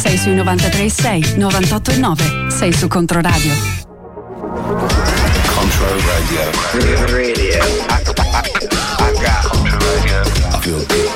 Sei sui 93.6, 98.9. Sei su Controradio. Control Radio. Radio. I got Control Radio. I feel good.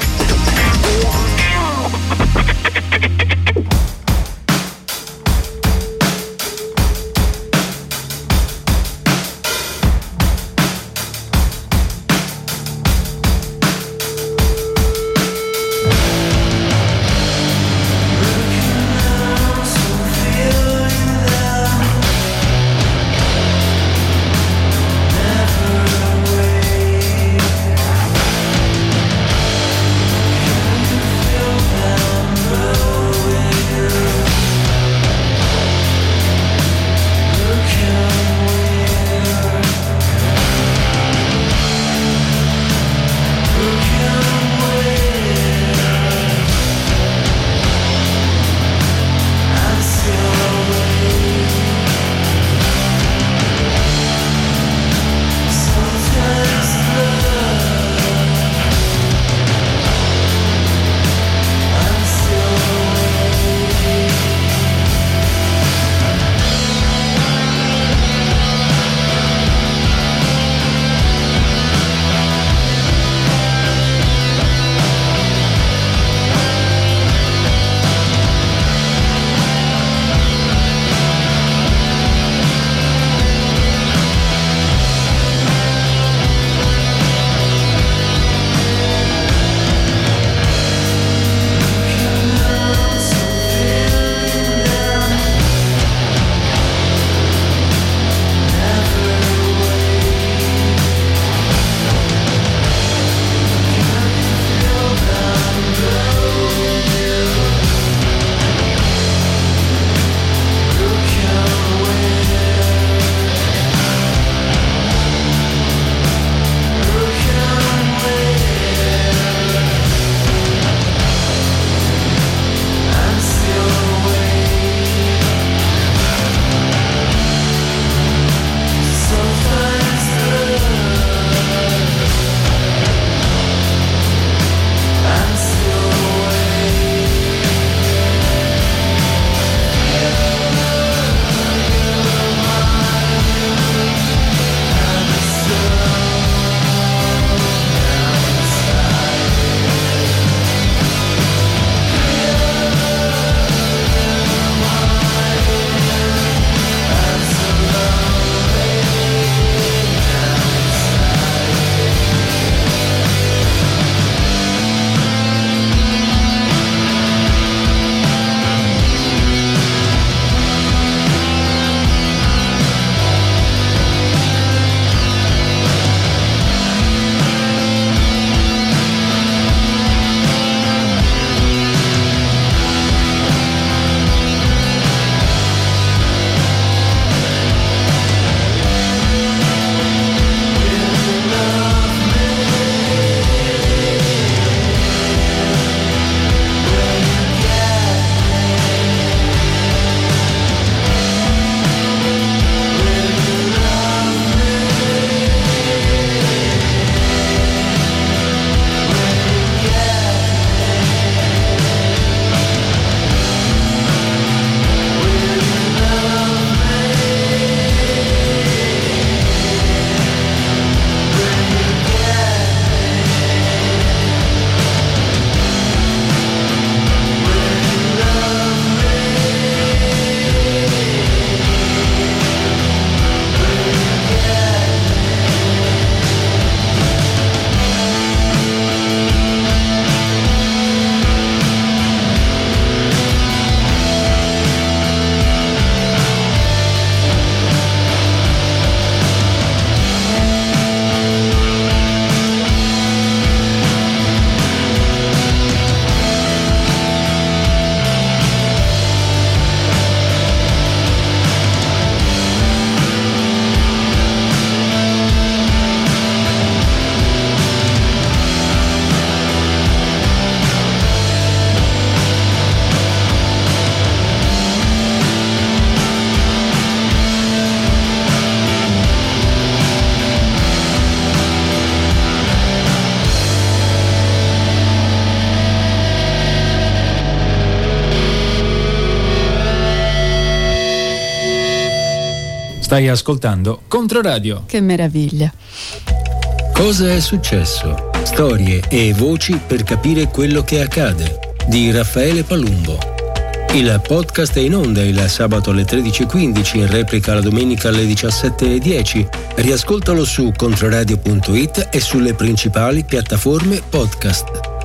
Stai ascoltando Controradio. Che meraviglia. Cosa è successo? Storie e voci per capire quello che accade. Di Raffaele Palumbo. Il podcast è in onda il sabato alle 13.15, in replica la domenica alle 17.10. Riascoltalo su controradio.it e sulle principali piattaforme podcast.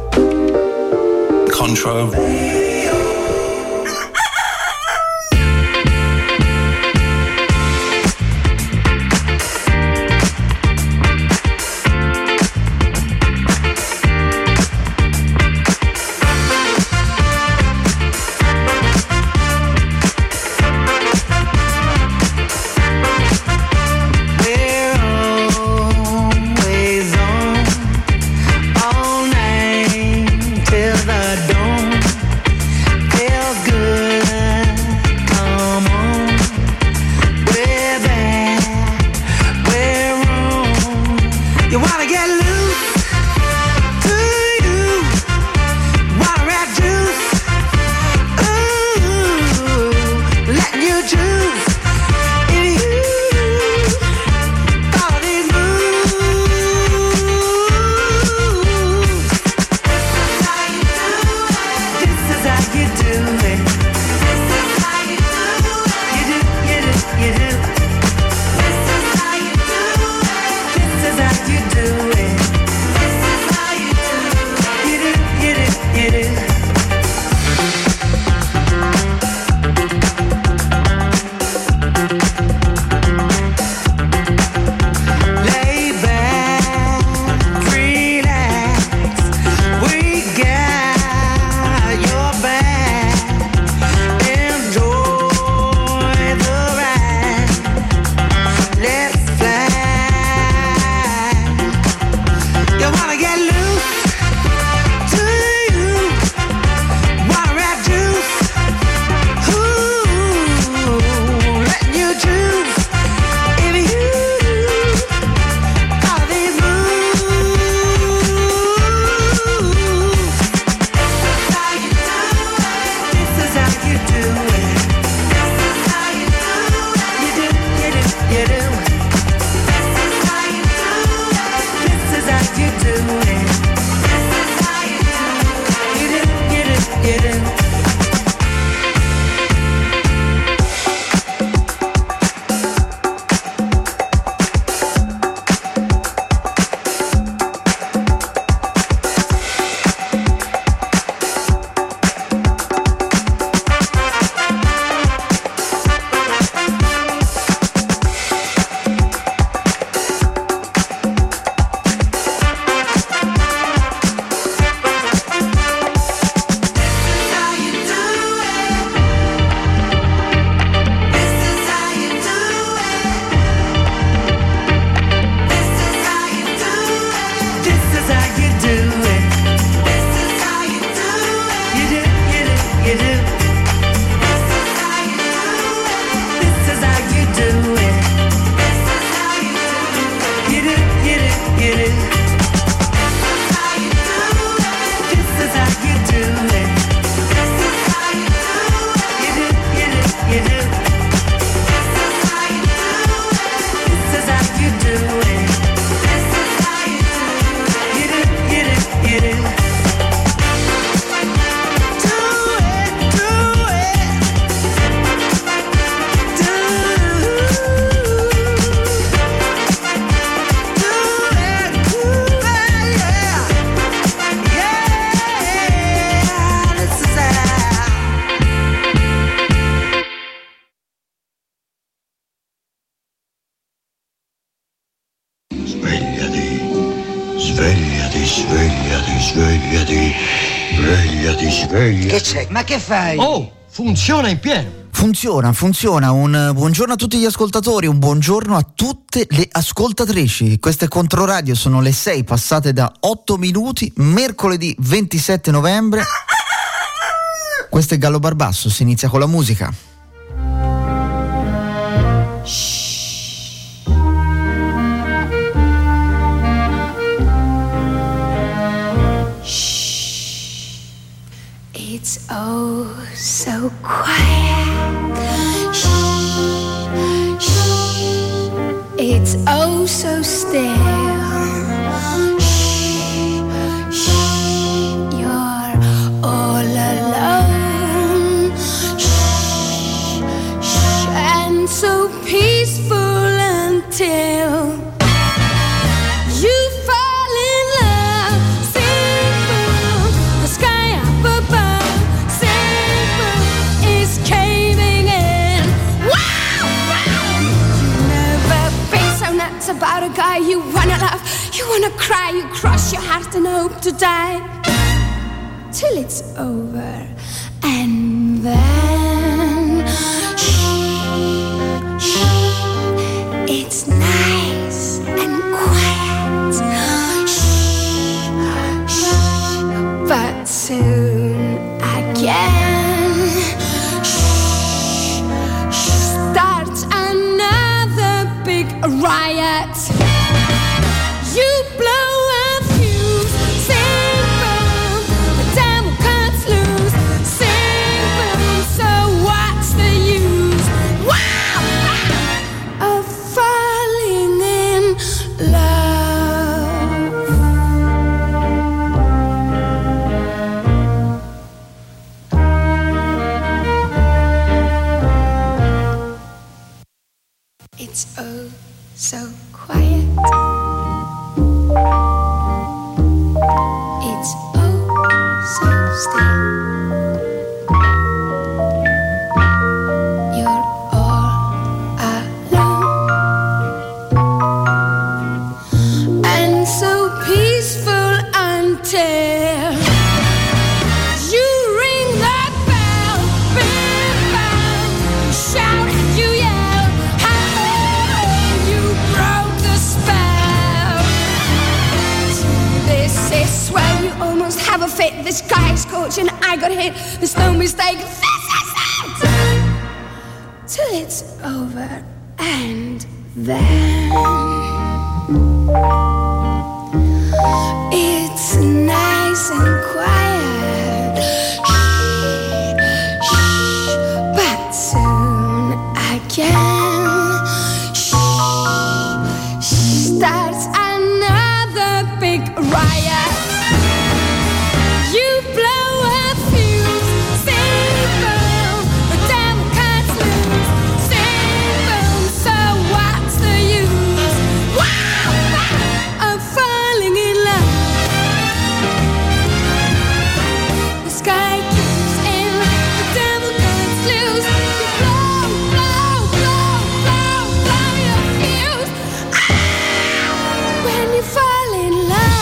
Control. Svegliati. Che c'è? Ma che fai? Oh, funziona in pieno. Funziona. Un buongiorno a tutti gli ascoltatori, un buongiorno a tutte le ascoltatrici. Queste Controradio, sono le 6 passate da 8 minuti, mercoledì 27 novembre. Questo è Gallo Barbasso, si inizia con la musica. It's oh so quiet. Shh, shh. so still. Shh, you're all alone. Shh, and so peaceful until you fall in love. Simple, the sky up above. Simple is caving in. Wow, wow. You've never been so nuts about a guy you wanna love. You wanna cry, you cross your heart and hope to die till it's over. And then it's nice and quiet. Shh, shh, but soon again, shh, starts another big riot. You blow a fuse. Simple, the devil cuts loose. Simple, so what's the use? Wow, wow, of falling in love. It's oh so quiet. It's oh so still. You're all alone and so peaceful until you ring that bell, big bell, shout and you yell, how you broke the spell. This is swell, you almost have a fit. This guy is coaching, I got hit. There's no mistake. This is it. Till it's over and then it's nice and quiet. Shh, shh, but soon again, shh, starts another big riot. You blow a fuse. Simple, the devil cuts loose. Simple, so what's the use? Wow, wow, of falling in love. The sky keeps in, the devil cuts loose. You blow, blow, blow, blow, blow your fuse. When you fall in love.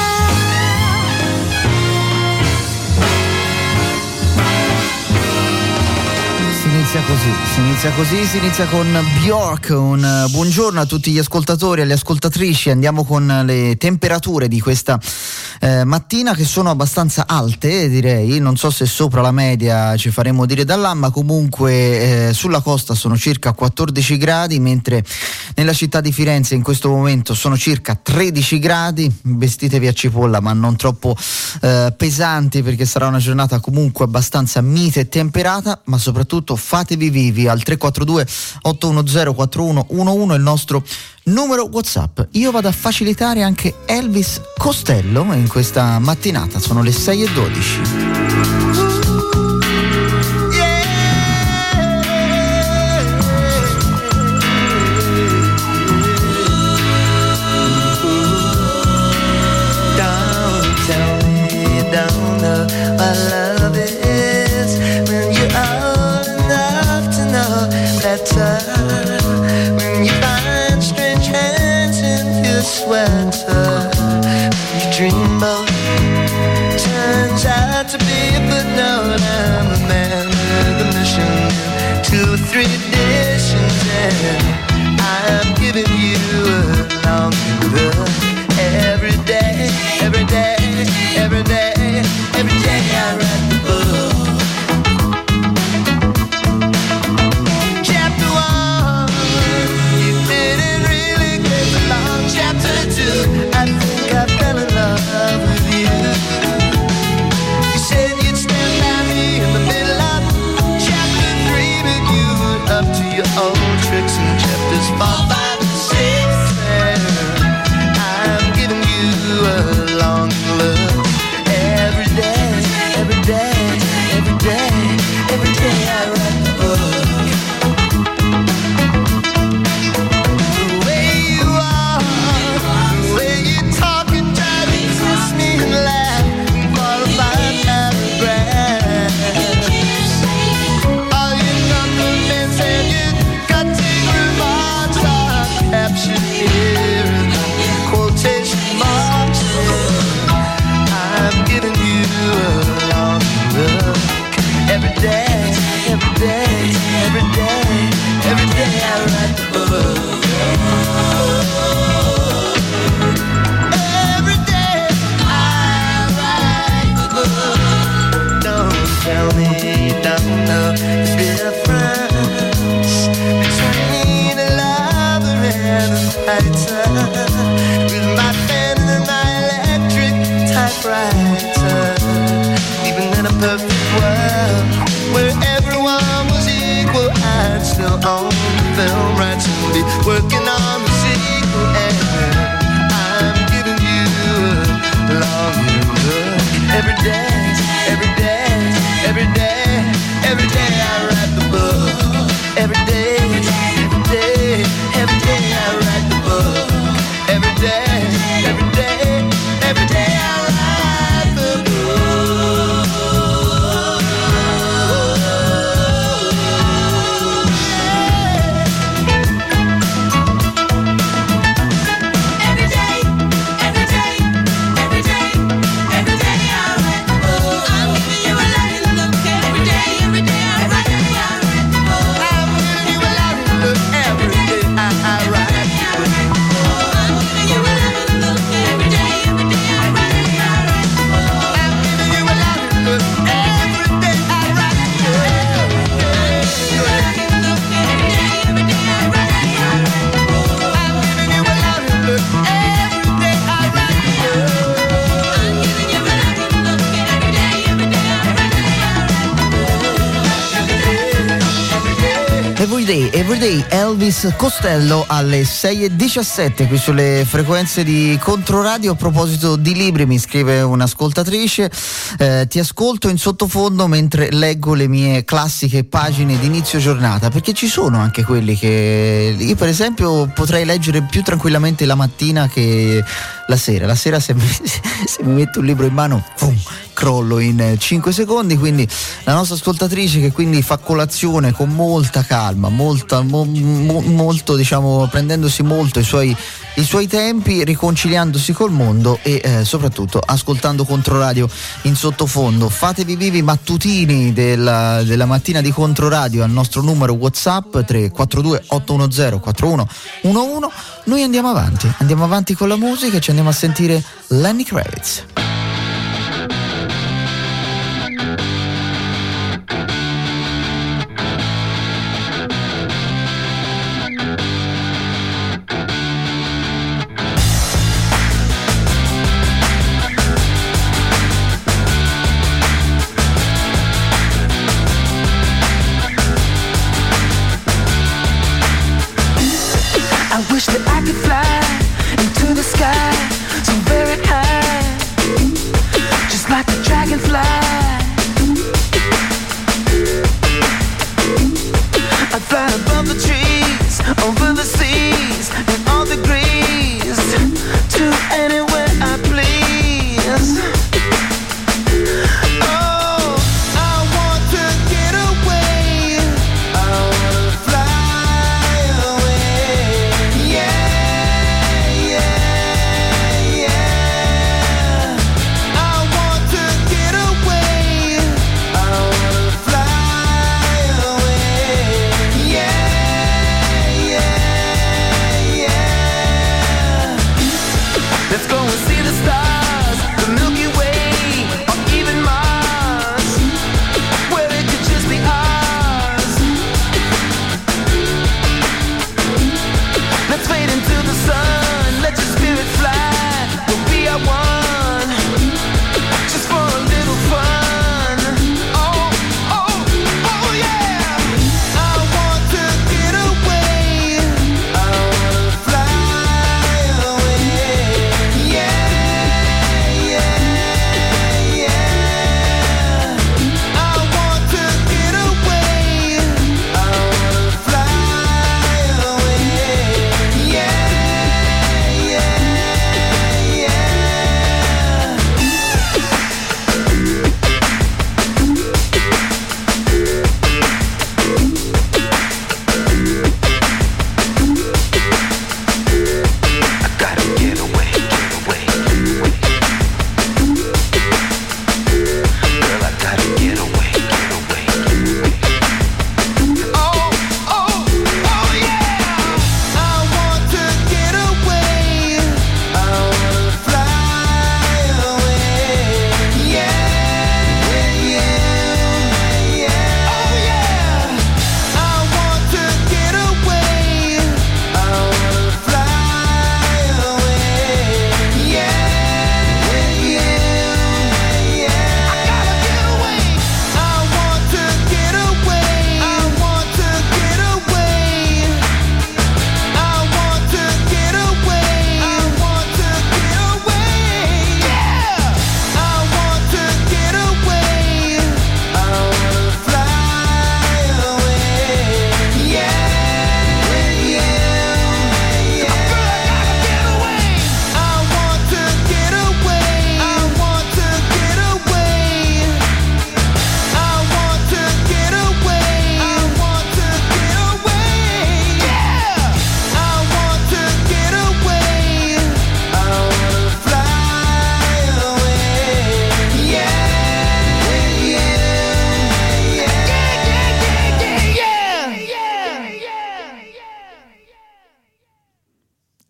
Si inizia con Bjork. Un buongiorno a tutti gli ascoltatori e alle ascoltatrici. Andiamo con le temperature di questa mattina, che sono abbastanza alte, direi. Non so se sopra la media, ci faremo dire da là, ma comunque sulla costa sono circa 14 gradi, mentre nella città di Firenze in questo momento sono circa 13 gradi. Vestitevi a cipolla, ma non troppo pesanti, perché sarà una giornata comunque abbastanza mite e temperata, ma soprattutto fatevi vivi. Al 342 810 4111 il nostro numero WhatsApp. Io vado a facilitare anche Elvis Costello in questa mattinata. Sono le 6:12. When you find strange hands in your sweater, when your dreamboat turns out to be Everyday Elvis Costello alle 6:17 qui sulle frequenze di Controradio. A proposito di libri, mi scrive un'ascoltatrice, ti ascolto in sottofondo mentre leggo le mie classiche pagine di inizio giornata, perché ci sono anche quelli che io per esempio potrei leggere più tranquillamente la mattina che la sera se mi metto un libro in mano crollo in 5 secondi. Quindi la nostra ascoltatrice, che quindi fa colazione con molta calma, molto diciamo, prendendosi molto i suoi tempi, riconciliandosi col mondo e soprattutto ascoltando Controradio in sottofondo. Fatevi vivi mattutini della mattina di Controradio al nostro numero WhatsApp 342 810 4111. Noi andiamo avanti con la musica e ci andiamo a sentire Lenny Kravitz. I wish that I could fly into the sky so very high, just like a dragonfly. I'd fly above the trees, over the seas, in all degrees, to anywhere I please. Oh, I want to get away, I want to fly away. Yeah, yeah, yeah. I want to get away.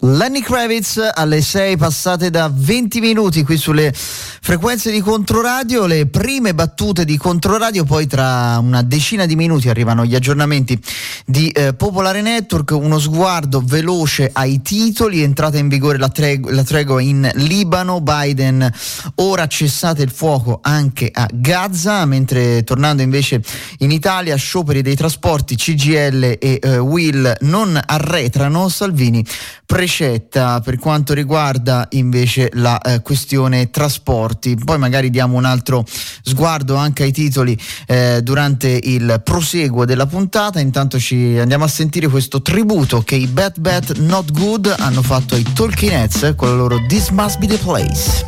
Lenny Kravitz alle 6 passate da 20 minuti qui sulle frequenze di Controradio, le prime battute di Controradio, poi tra una decina di minuti arrivano gli aggiornamenti di Popolare Network, uno sguardo veloce ai titoli, entrata in vigore la tregua in Libano, Biden ora cessate il fuoco anche a Gaza, mentre tornando invece in Italia scioperi dei trasporti, CGIL e UIL non arretrano, Salvini precetta per quanto riguarda invece la questione trasporti. Poi magari diamo un altro sguardo anche ai titoli durante il proseguo della puntata. Intanto ci andiamo a sentire questo tributo che i Bad Bad Not Good hanno fatto ai Talking Heads con la loro This Must Be The Place.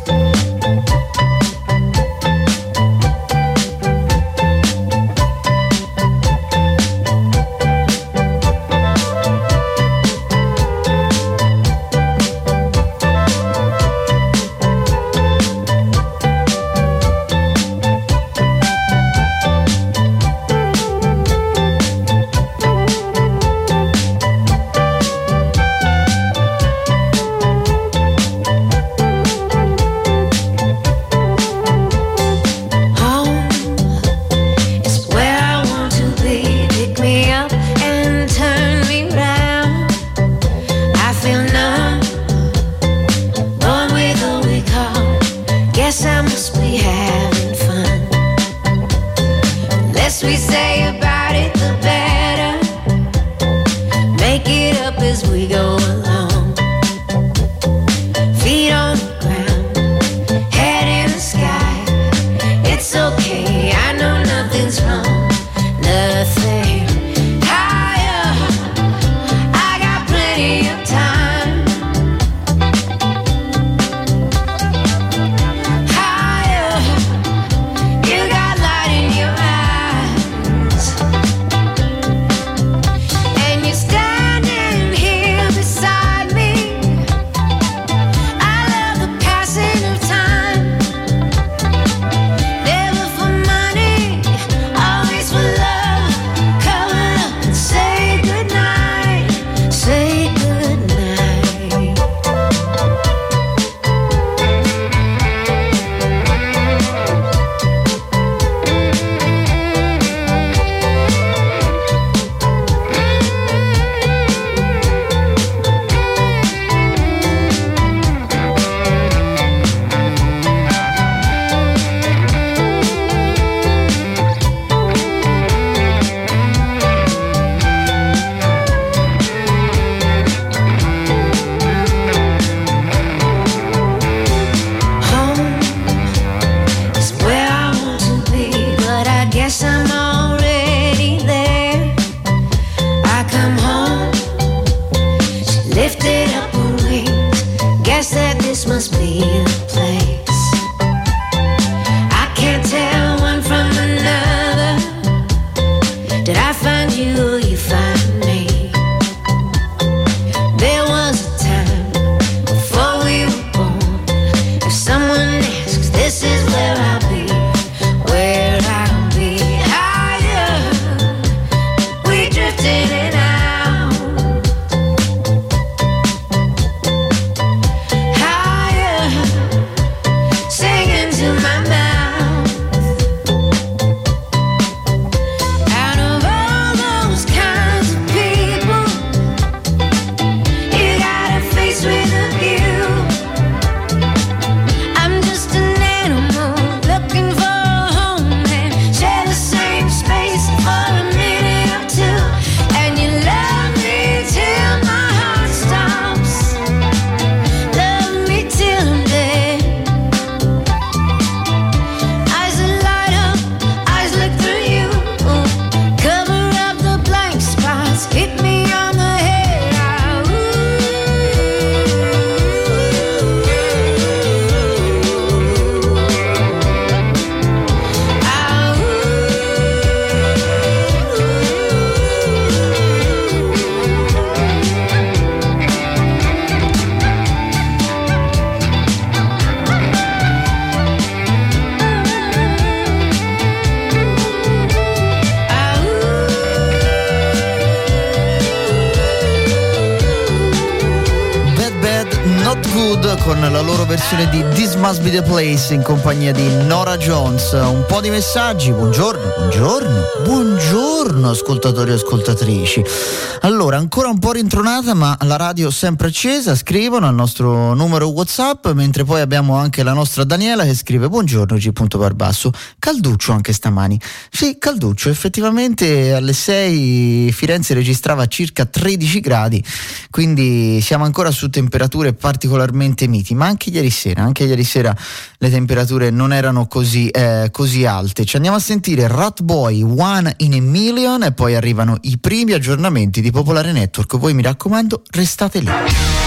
Good con la loro versione di This Must Be The Place in compagnia di Norah Jones. Un po' di messaggi, buongiorno ascoltatori e ascoltatrici. Allora, ancora un po' rintronata ma la radio sempre accesa, scrivono al nostro numero WhatsApp, mentre poi abbiamo anche la nostra Daniela che scrive: buongiorno G.Barbasso, calduccio anche stamani. Sì, calduccio, effettivamente alle 6 Firenze registrava circa 13 gradi, quindi siamo ancora su temperature particolarmente miti, ma anche ieri sera le temperature non erano così alte. Ci andiamo a sentire Rat Boy, One in a Million, e poi arrivano i primi aggiornamenti di Popolare Network. Voi mi raccomando, restate lì.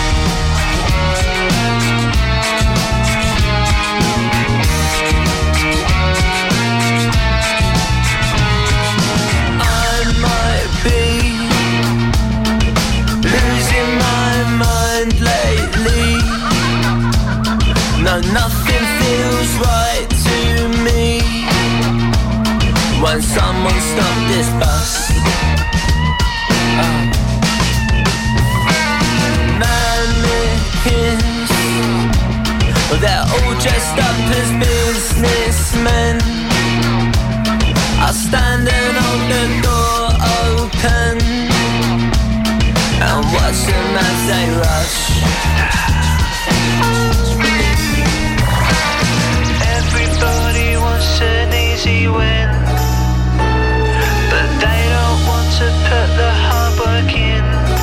Nothing feels right to me when someone stopped this bus. Mannequins, they're all dressed up as businessmen, are standing on the door open and watch them as they rush. Everybody wants an easy win, but they don't want to put the hard work in.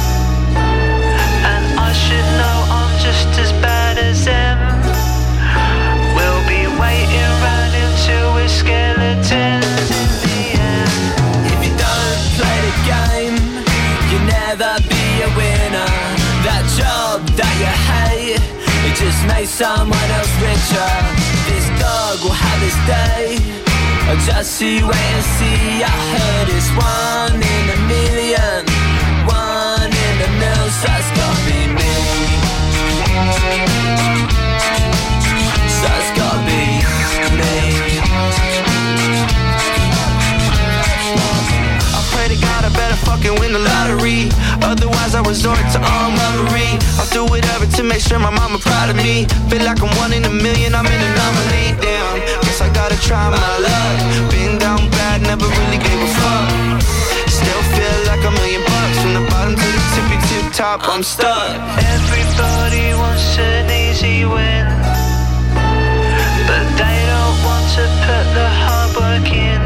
And I should know I'm just as bad as them. We'll be waiting round until we're skeletons in the end. If you don't play the game, you'll never be a winner. That job that you hate, it just makes someone else richer. This dog will have his day, just so you wait and see. I heard it's 1 in a million, 1 in a million, so it's gotta be me. So it's gotta be me. I pray to God I better fucking win the lottery, otherwise I resort to armed robbery. I'll do whatever to make sure my mama proud of me. Feel like I'm 1 in a million, I'm an anomaly. Damn, guess I gotta try my luck. Been down bad, never really gave a fuck. Still feel like $1 million from the bottom to the tippy tip top. I'm stuck. Everybody wants an easy win, but they don't want to put the hard work in.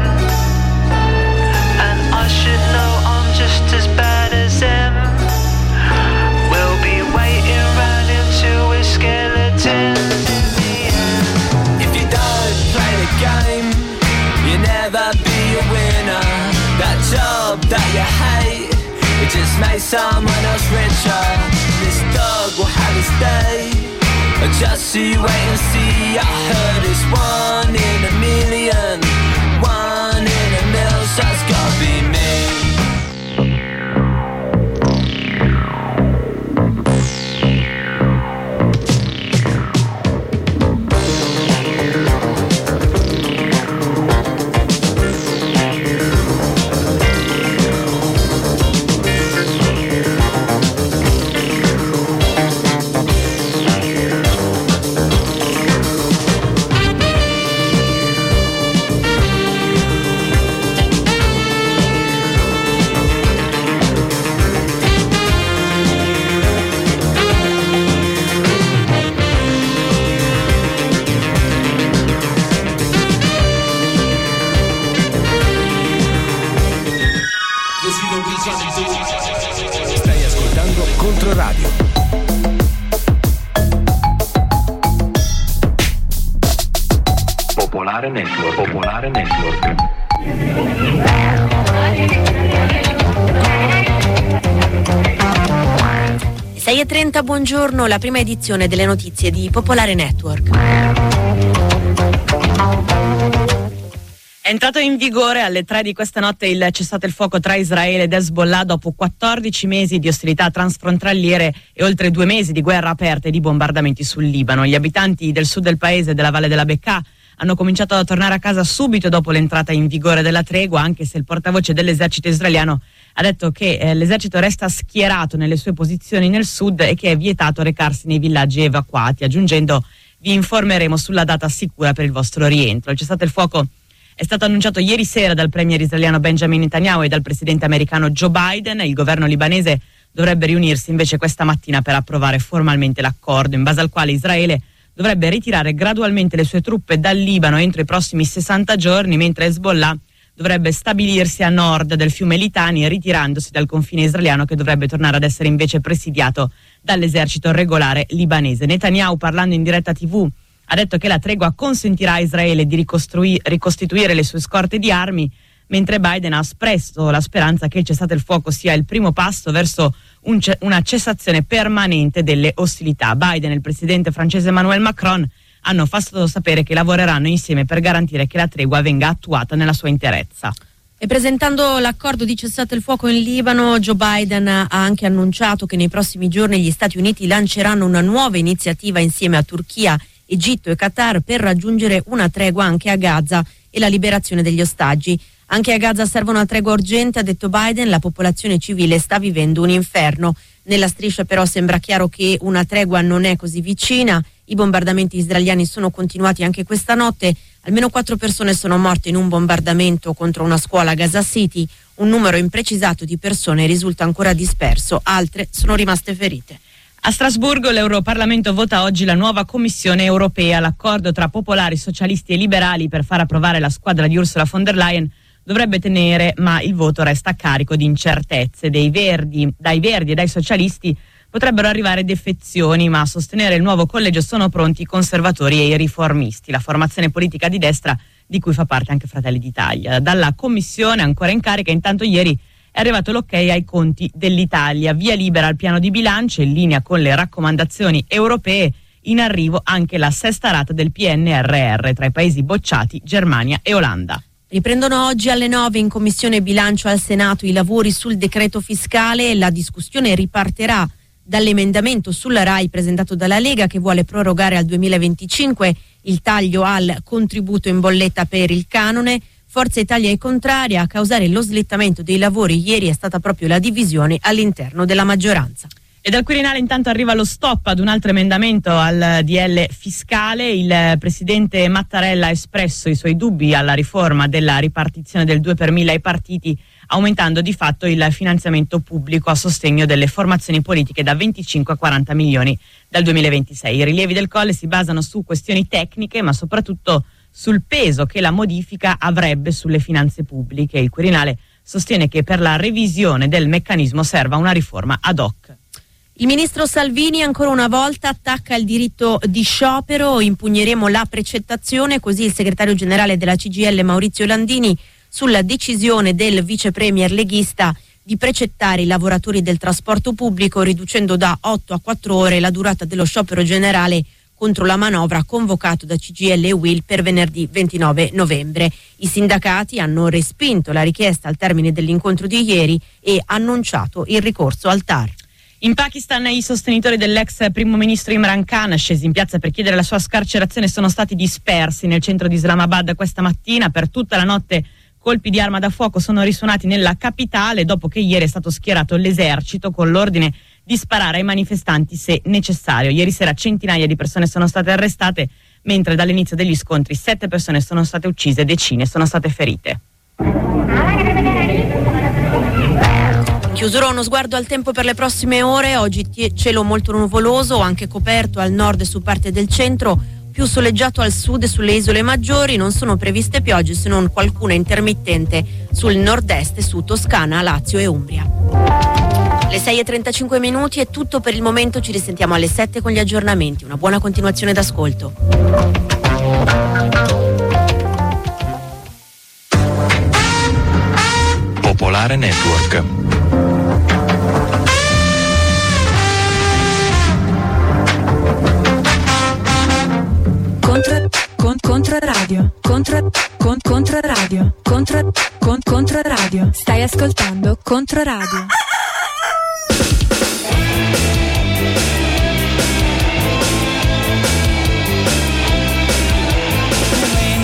And I should know I'm just as bad as them. We'll be waiting round until we're skeletons in the end. If you don't play the game, you'll never be a winner. That job that you hate, it just makes someone else richer. This dog will have his day, just so you wait and see. I heard it's 1 in a million, 1 in a million, so it's gotta be me. Stai ascoltando Controradio. Popolare Network. Popolare Network. 6:30, buongiorno, la prima edizione delle notizie di Popolare Network. È entrato in vigore alle 3 di questa notte il cessate il fuoco tra Israele ed Hezbollah dopo 14 mesi di ostilità transfrontaliere e oltre 2 mesi di guerra aperta e di bombardamenti sul Libano. Gli abitanti del sud del paese e della Valle della Bekaa hanno cominciato a tornare a casa subito dopo l'entrata in vigore della tregua, anche se il portavoce dell'esercito israeliano ha detto che l'esercito resta schierato nelle sue posizioni nel sud e che è vietato recarsi nei villaggi evacuati, aggiungendo: vi informeremo sulla data sicura per il vostro rientro. Il cessate il fuoco è stato annunciato ieri sera dal premier israeliano Benjamin Netanyahu e dal presidente americano Joe Biden. Il governo libanese dovrebbe riunirsi invece questa mattina per approvare formalmente l'accordo, in base al quale Israele dovrebbe ritirare gradualmente le sue truppe dal Libano entro i prossimi 60 giorni, mentre Hezbollah dovrebbe stabilirsi a nord del fiume Litani, ritirandosi dal confine israeliano, che dovrebbe tornare ad essere invece presidiato dall'esercito regolare libanese. Netanyahu, parlando in diretta TV, ha detto che la tregua consentirà a Israele di ricostituire le sue scorte di armi, mentre Biden ha espresso la speranza che il cessate il fuoco sia il primo passo verso una cessazione permanente delle ostilità. Biden e il presidente francese Emmanuel Macron hanno fatto sapere che lavoreranno insieme per garantire che la tregua venga attuata nella sua interezza. E presentando l'accordo di cessate il fuoco in Libano, Joe Biden ha anche annunciato che nei prossimi giorni gli Stati Uniti lanceranno una nuova iniziativa insieme a Turchia, Egitto e Qatar per raggiungere una tregua anche a Gaza e la liberazione degli ostaggi. Anche a Gaza serve una tregua urgente, ha detto Biden, la popolazione civile sta vivendo un inferno. Nella striscia però sembra chiaro che una tregua non è così vicina. I bombardamenti israeliani sono continuati anche questa notte. Almeno 4 persone sono morte in un bombardamento contro una scuola a Gaza City. Un numero imprecisato di persone risulta ancora disperso, altre sono rimaste ferite. A Strasburgo l'Europarlamento vota oggi la nuova Commissione europea. L'accordo tra popolari, socialisti e liberali per far approvare la squadra di Ursula von der Leyen dovrebbe tenere, ma il voto resta a carico di incertezze. Dai Verdi e dai socialisti potrebbero arrivare defezioni, ma a sostenere il nuovo collegio sono pronti i conservatori e i riformisti, la formazione politica di destra di cui fa parte anche Fratelli d'Italia. Dalla Commissione ancora in carica, intanto ieri è arrivato l'ok ai conti dell'Italia, via libera al piano di bilancio in linea con le raccomandazioni europee, in arrivo anche la sesta rata del PNRR, tra i paesi bocciati Germania e Olanda. Riprendono oggi alle 9 in Commissione Bilancio al Senato i lavori sul decreto fiscale. La discussione ripartirà dall'emendamento sulla RAI presentato dalla Lega, che vuole prorogare al 2025 il taglio al contributo in bolletta per il canone. Forza Italia è contraria. A causare lo slittamento dei lavori ieri è stata proprio la divisione all'interno della maggioranza. E dal Quirinale intanto arriva lo stop ad un altro emendamento al DL fiscale. Il presidente Mattarella ha espresso i suoi dubbi alla riforma della ripartizione del 2 per 1000 ai partiti, aumentando di fatto il finanziamento pubblico a sostegno delle formazioni politiche da 25 a 40 milioni dal 2026. I rilievi del Colle si basano su questioni tecniche, ma soprattutto sul peso che la modifica avrebbe sulle finanze pubbliche. Il Quirinale sostiene che per la revisione del meccanismo serva una riforma ad hoc. Il ministro Salvini ancora una volta attacca il diritto di sciopero. Impugneremo la precettazione, così il segretario generale della CGIL Maurizio Landini, sulla decisione del vice premier leghista di precettare i lavoratori del trasporto pubblico, riducendo da 8 a 4 ore la durata dello sciopero generale contro la manovra convocato da CGIL e UIL per venerdì 29 novembre. I sindacati hanno respinto la richiesta al termine dell'incontro di ieri e annunciato il ricorso al TAR. In Pakistan i sostenitori dell'ex primo ministro Imran Khan, scesi in piazza per chiedere la sua scarcerazione, sono stati dispersi nel centro di Islamabad questa mattina. Per tutta la notte colpi di arma da fuoco sono risuonati nella capitale, dopo che ieri è stato schierato l'esercito con l'ordine di sparare ai manifestanti se necessario. Ieri sera centinaia di persone sono state arrestate, mentre dall'inizio degli scontri 7 persone sono state uccise e decine sono state ferite. Chiusura, uno sguardo al tempo per le prossime ore. Oggi cielo molto nuvoloso, anche coperto al nord e su parte del centro, più soleggiato al sud e sulle isole maggiori. Non sono previste piogge, se non qualcuna intermittente sul nord-est su Toscana, Lazio e Umbria. Le 6:35 è tutto per il momento, ci risentiamo alle 7 con gli aggiornamenti. Una buona continuazione d'ascolto. Popolare Network. Controradio. Stai ascoltando Controradio.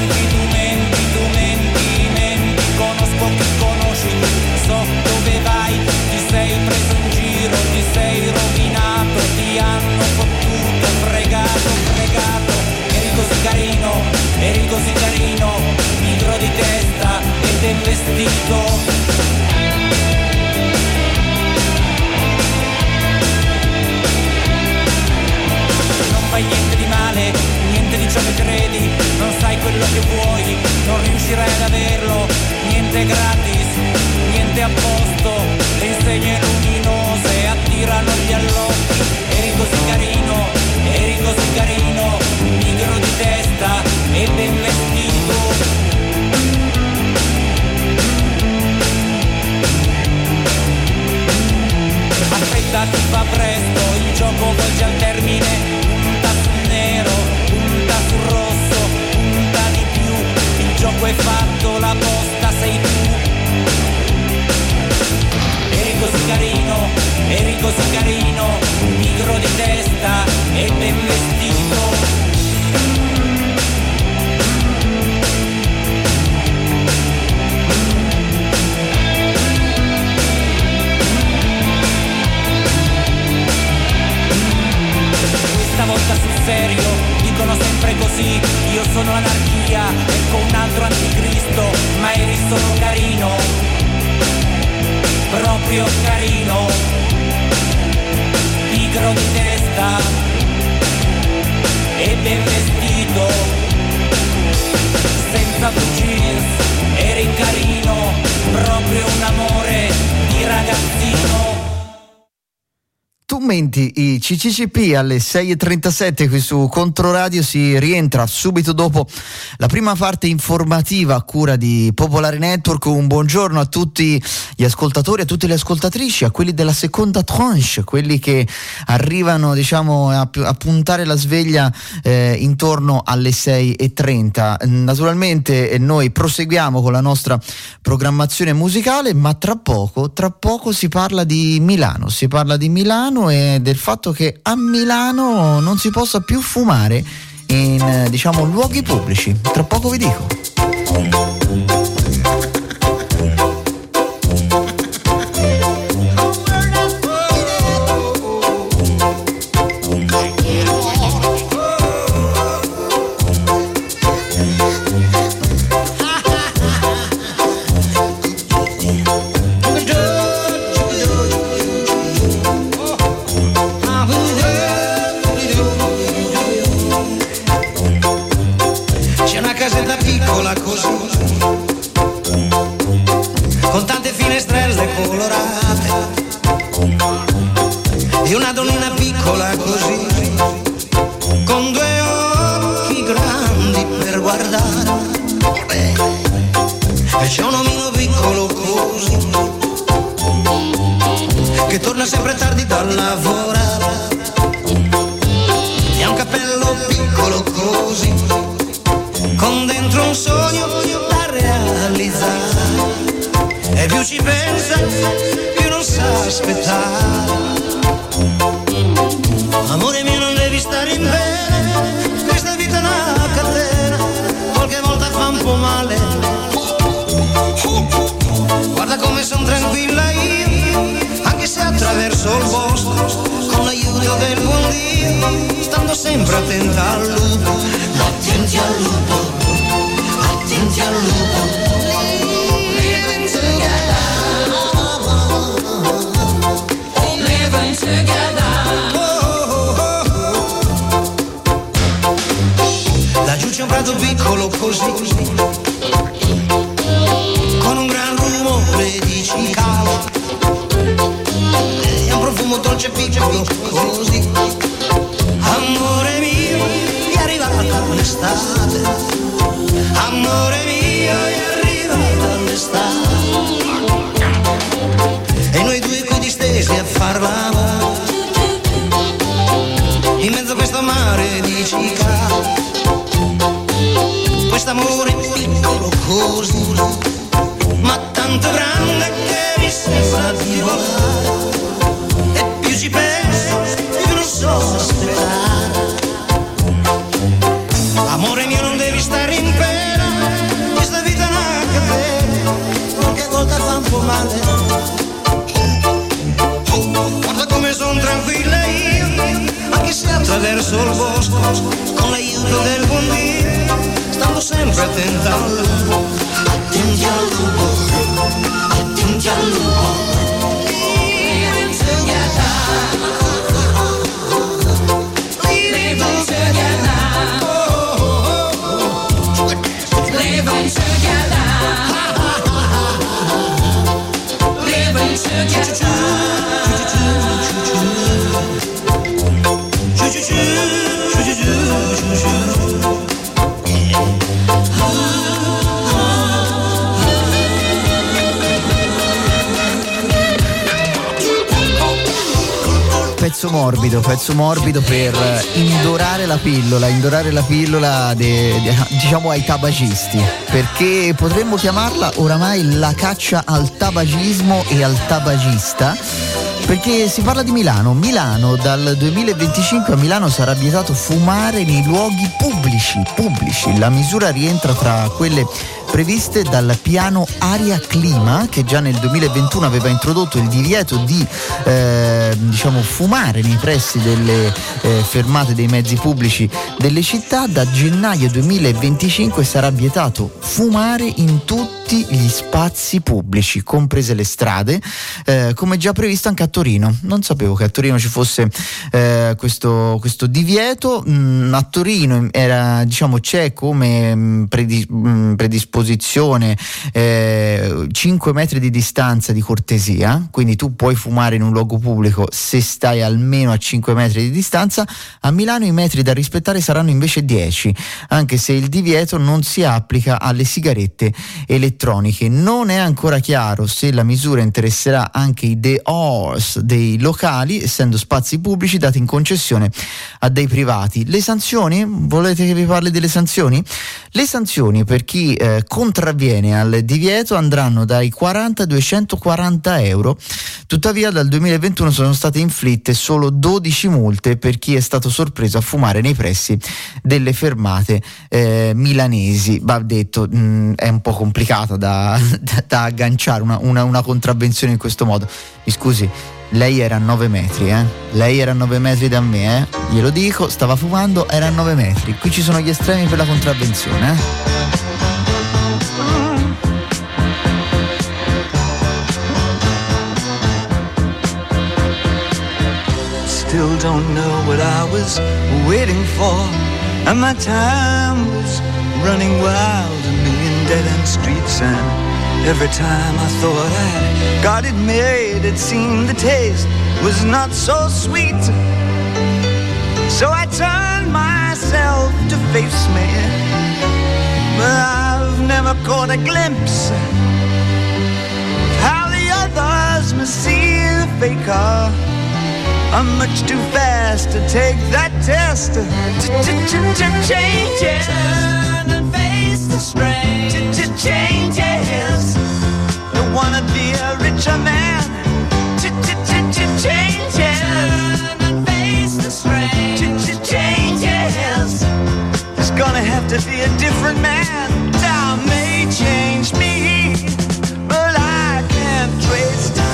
Conosco chi conosci, so dove vai si fa presto, il gioco volge al termine, punta sul nero, punta sul rosso, punta di più, il gioco è fatto, la posta sei tu. Eri così carino, pigro di testa e ben vestito. Questa volta sul serio, dicono sempre così, io sono anarchia, ecco un altro anticristo, ma eri solo carino, proprio carino, pigro di testa e ben vestito, senza blue jeans, eri carino, proprio un amore di ragazzino. Commenti i CCCP alle 6.37 qui su Controradio. Si rientra subito dopo la prima parte informativa a cura di Popolare Network. Un buongiorno a tutti gli ascoltatori, a tutte le ascoltatrici, a quelli della seconda tranche, quelli che arrivano a puntare la sveglia intorno alle 6.30. Naturalmente noi proseguiamo con la nostra programmazione musicale, ma tra poco si parla di Milano, e del fatto che a Milano non si possa più fumare in luoghi pubblici. Tra poco vi dico. Con tante finestrelle colorate e una donnina piccola così, con due occhi grandi per guardare, e c'è un omino piccolo così che torna sempre tardi dal lavorare, e ha un cappello piccolo così con dentro un sogno da realizzare, e più ci pensa più non sa aspettare. Amore mio, non devi stare in bene, questa vita è una catena, qualche volta fa un po' male. Guarda come son tranquilla io, anche se attraverso il bosco, con l'aiuto del buon Dio, stando sempre attenta al lupo. Attenti al lupo, attenti al lupo. Living together, living together. Laggiù c'è un prato piccolo così, con un gran rumore di cicale, e un profumo dolce piccolo così. Amore mio, è arrivata l'estate, amore mio, è arrivata l'estate, e noi due qui distesi a far l'amore in mezzo a questo mare di cicale. Quest'amore piccolo così, ma tanto grande che mi sembra di volare, e più ci penso più non so aspettare. Amore mio, non devi stare in pena, questa vita è una catena, qualche volta fa un po' male. Guarda come son tranquilla io, anche se attraverso il bosco, con l'aiuto del buon Dio, stando sempre attenta al lupo. Attenti al lupo, attenti al lupo. Living together, living together, living together, living together. pezzo morbido per indorare la pillola diciamo ai tabagisti, perché potremmo chiamarla oramai la caccia al tabagismo e al tabagista, perché si parla di Milano. Dal 2025 a Milano sarà vietato fumare nei luoghi pubblici. La misura rientra tra quelle previste dal piano aria clima, che già nel 2021 aveva introdotto il divieto di fumare nei pressi delle fermate dei mezzi pubblici delle città. Da gennaio 2025 sarà vietato fumare in tutti gli spazi pubblici, comprese le strade, come già previsto anche a Torino. Non sapevo che a Torino ci fosse questo divieto. A Torino c'è come predisposizione 5 metri di distanza di cortesia, quindi tu puoi fumare in un luogo pubblico se stai almeno a 5 metri di distanza. A Milano i metri da rispettare saranno invece 10, anche se il divieto non si applica alle sigarette elettroniche. Non è ancora chiaro se la misura interesserà anche i dehors dei locali, essendo spazi pubblici dati in concessione a dei privati. Le sanzioni? Volete che vi parli delle sanzioni? Le sanzioni per chi contravviene al divieto andranno dai 40 ai 240 euro. Tuttavia dal 2021 sono state inflitte solo 12 multe per chi è stato sorpreso a fumare nei pressi delle fermate milanesi. Va detto, è un po' complicata da agganciare una contravvenzione in questo modo. Mi scusi, lei era a 9 metri, Lei era a 9 metri da me, Glielo dico, stava fumando, era a 9 metri. Qui ci sono gli estremi per la contravvenzione, Still don't know what I was waiting for, and my time was running wild, a million dead-end streets, and every time I thought I got it made, it seemed the taste was not so sweet. So I turned myself to face me, but I've never caught a glimpse of how the others must see the faker. I'm much too fast to take that test. Changes. Turn and face the strain. Changes. Don't wanna be a richer man. Changes. Turn and face the strain. Changes. There's gonna have to be a different man. Time may change me, but I can't trace time.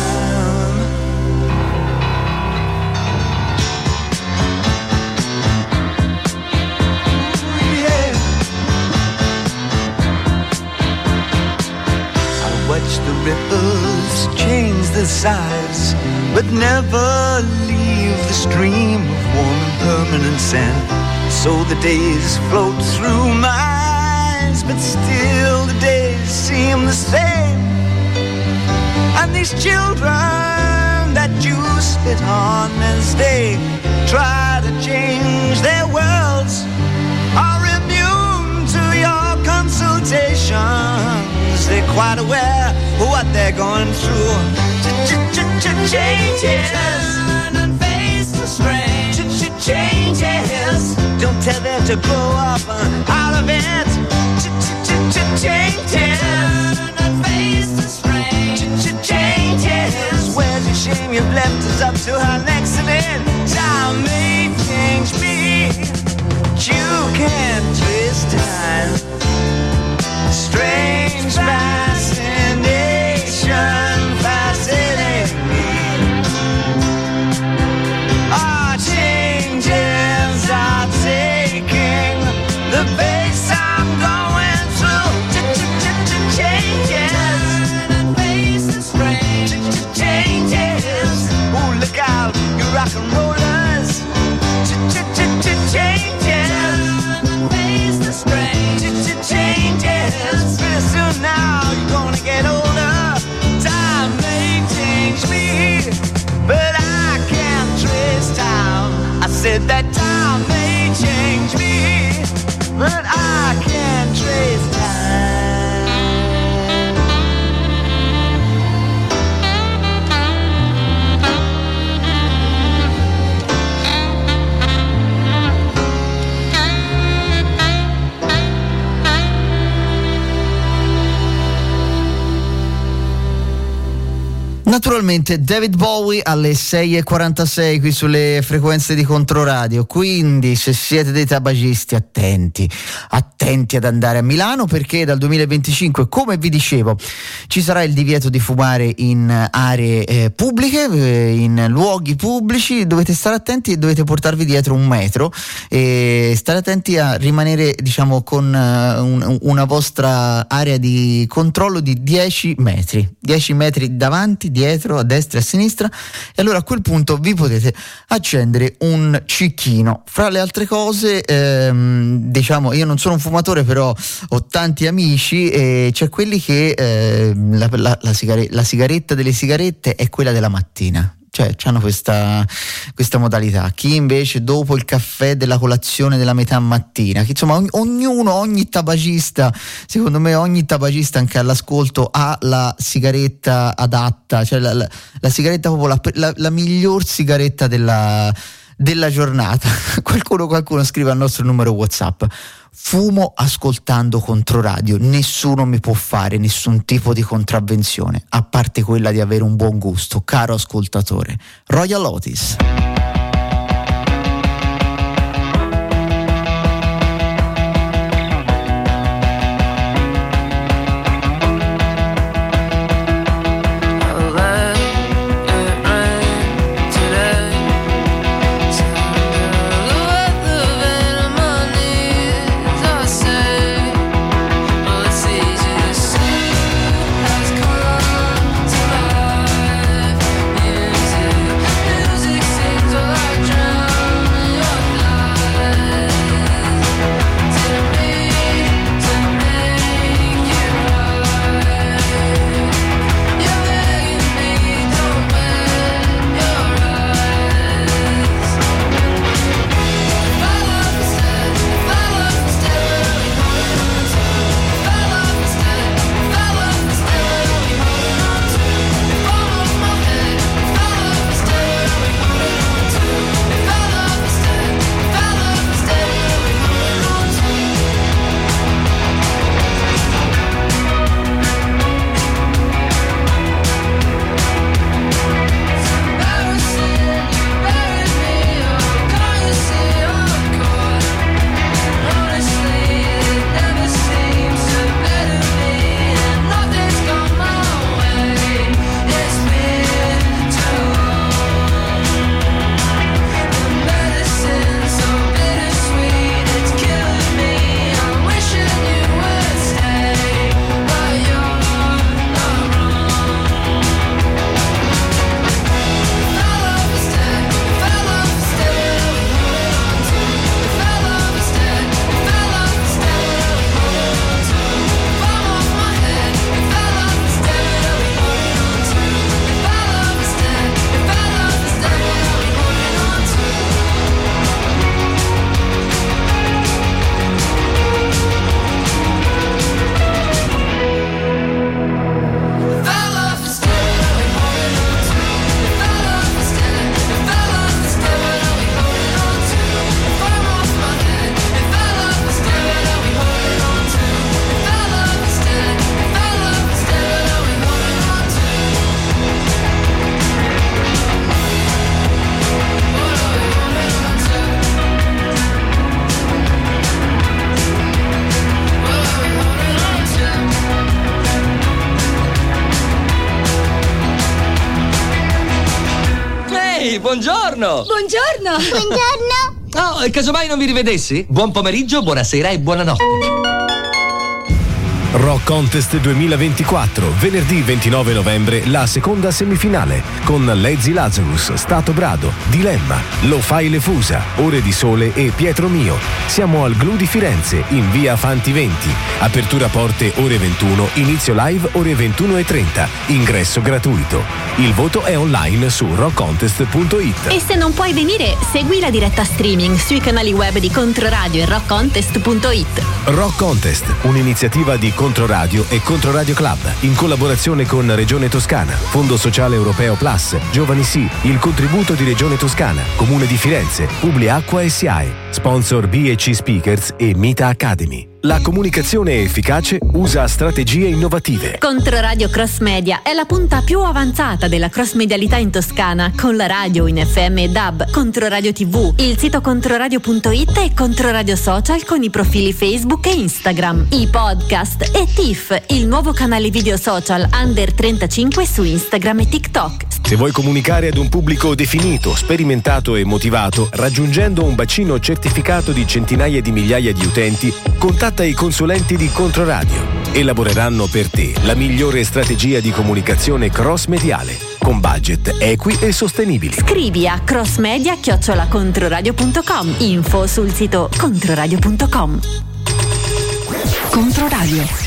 Watch the ripples change their size, but never leave the stream of warm and permanent sand. So the days float through my eyes, but still the days seem the same. And these children that you spit on as they try to change their worlds are immune to your consultations. They're quite aware of what they're going through. Changes. Turn and face the strain. Changes. Don't tell them to grow up out of it. Changes. Turn and face the strain. Changes. Where's your shame? You've left us up to our next event. Time may change me, but you can't twist time. Strange fascination fascinating me. Our changes are taking the pace I'm going through. Changes and face the strange. Changes. Ooh, look out, you rock and rollers. Changes and face the strange. Changes. Pretty soon now you're Naturalmente David Bowie alle 6.46 qui sulle frequenze di Controradio, quindi se siete dei tabagisti attenti ad andare a Milano, perché dal 2025, come vi dicevo, ci sarà il divieto di fumare in aree pubbliche, in luoghi pubblici. Dovete stare attenti e dovete portarvi dietro un metro e stare attenti a rimanere, diciamo, con una vostra area di controllo di 10 metri davanti, dietro, a destra e a sinistra, e allora a quel punto vi potete accendere un cicchino. Fra le altre cose, diciamo, io non sono un fumatore, però ho tanti amici e c'è quelli che la sigaretta delle sigarette è quella della mattina. Cioè hanno questa modalità. Chi invece dopo il caffè della colazione della metà mattina, che insomma ogni tabagista, secondo me ogni tabagista anche all'ascolto ha la sigaretta adatta, cioè la sigaretta proprio la miglior sigaretta della giornata. Qualcuno scrive al nostro numero WhatsApp: fumo ascoltando Controradio, nessuno mi può fare nessun tipo di contravvenzione, a parte quella di avere un buon gusto, caro ascoltatore. Royal Otis. Buongiorno! Buongiorno! Buongiorno! Oh, casomai non vi rivedessi? Buon pomeriggio, buonasera e buonanotte. Rock Contest 2024, venerdì 29 novembre, la seconda semifinale, con Lazy Lazarus, Stato Brado, Dilemma, Lo Fai le Fusa, Ore di Sole e Pietro Mio. Siamo al Glu di Firenze, in via Fanti 20. Apertura porte ore 21, inizio live ore 21:30. Ingresso gratuito. Il voto è online su rockcontest.it. E se non puoi venire, segui la diretta streaming sui canali web di Controradio e rockcontest.it. Rock Contest, un'iniziativa di Controradio e Controradio Club, in collaborazione con Regione Toscana, Fondo Sociale Europeo Plus, Giovani Sì, il contributo di Regione Toscana, Comune di Firenze, Publiacqua SIAE, sponsor BC Speakers e Mita Academy. La comunicazione efficace usa strategie innovative. Controradio Cross Media è la punta più avanzata della cross-medialità in Toscana, con la radio in FM e DAB, Controradio TV, il sito controradio.it e Controradio Social con i profili Facebook e Instagram, i podcast e TIFF, il nuovo canale video social Under 35 su Instagram e TikTok. Se vuoi comunicare ad un pubblico definito, sperimentato e motivato, raggiungendo un bacino certificato di centinaia di migliaia di utenti, contatta i consulenti di Controradio. Elaboreranno per te la migliore strategia di comunicazione cross-mediale, con budget equi e sostenibili. Scrivi a crossmedia@controradio.com. Info sul sito controradio.com. Controradio.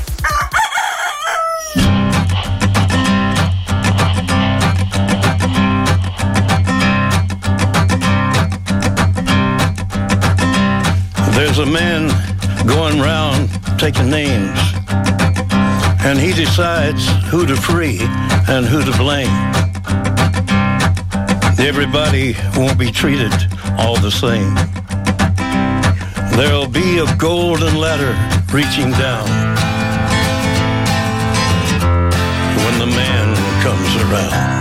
There's a man going round taking names, and he decides who to free and who to blame. Everybody won't be treated all the same. There'll be a golden ladder reaching down when the man comes around.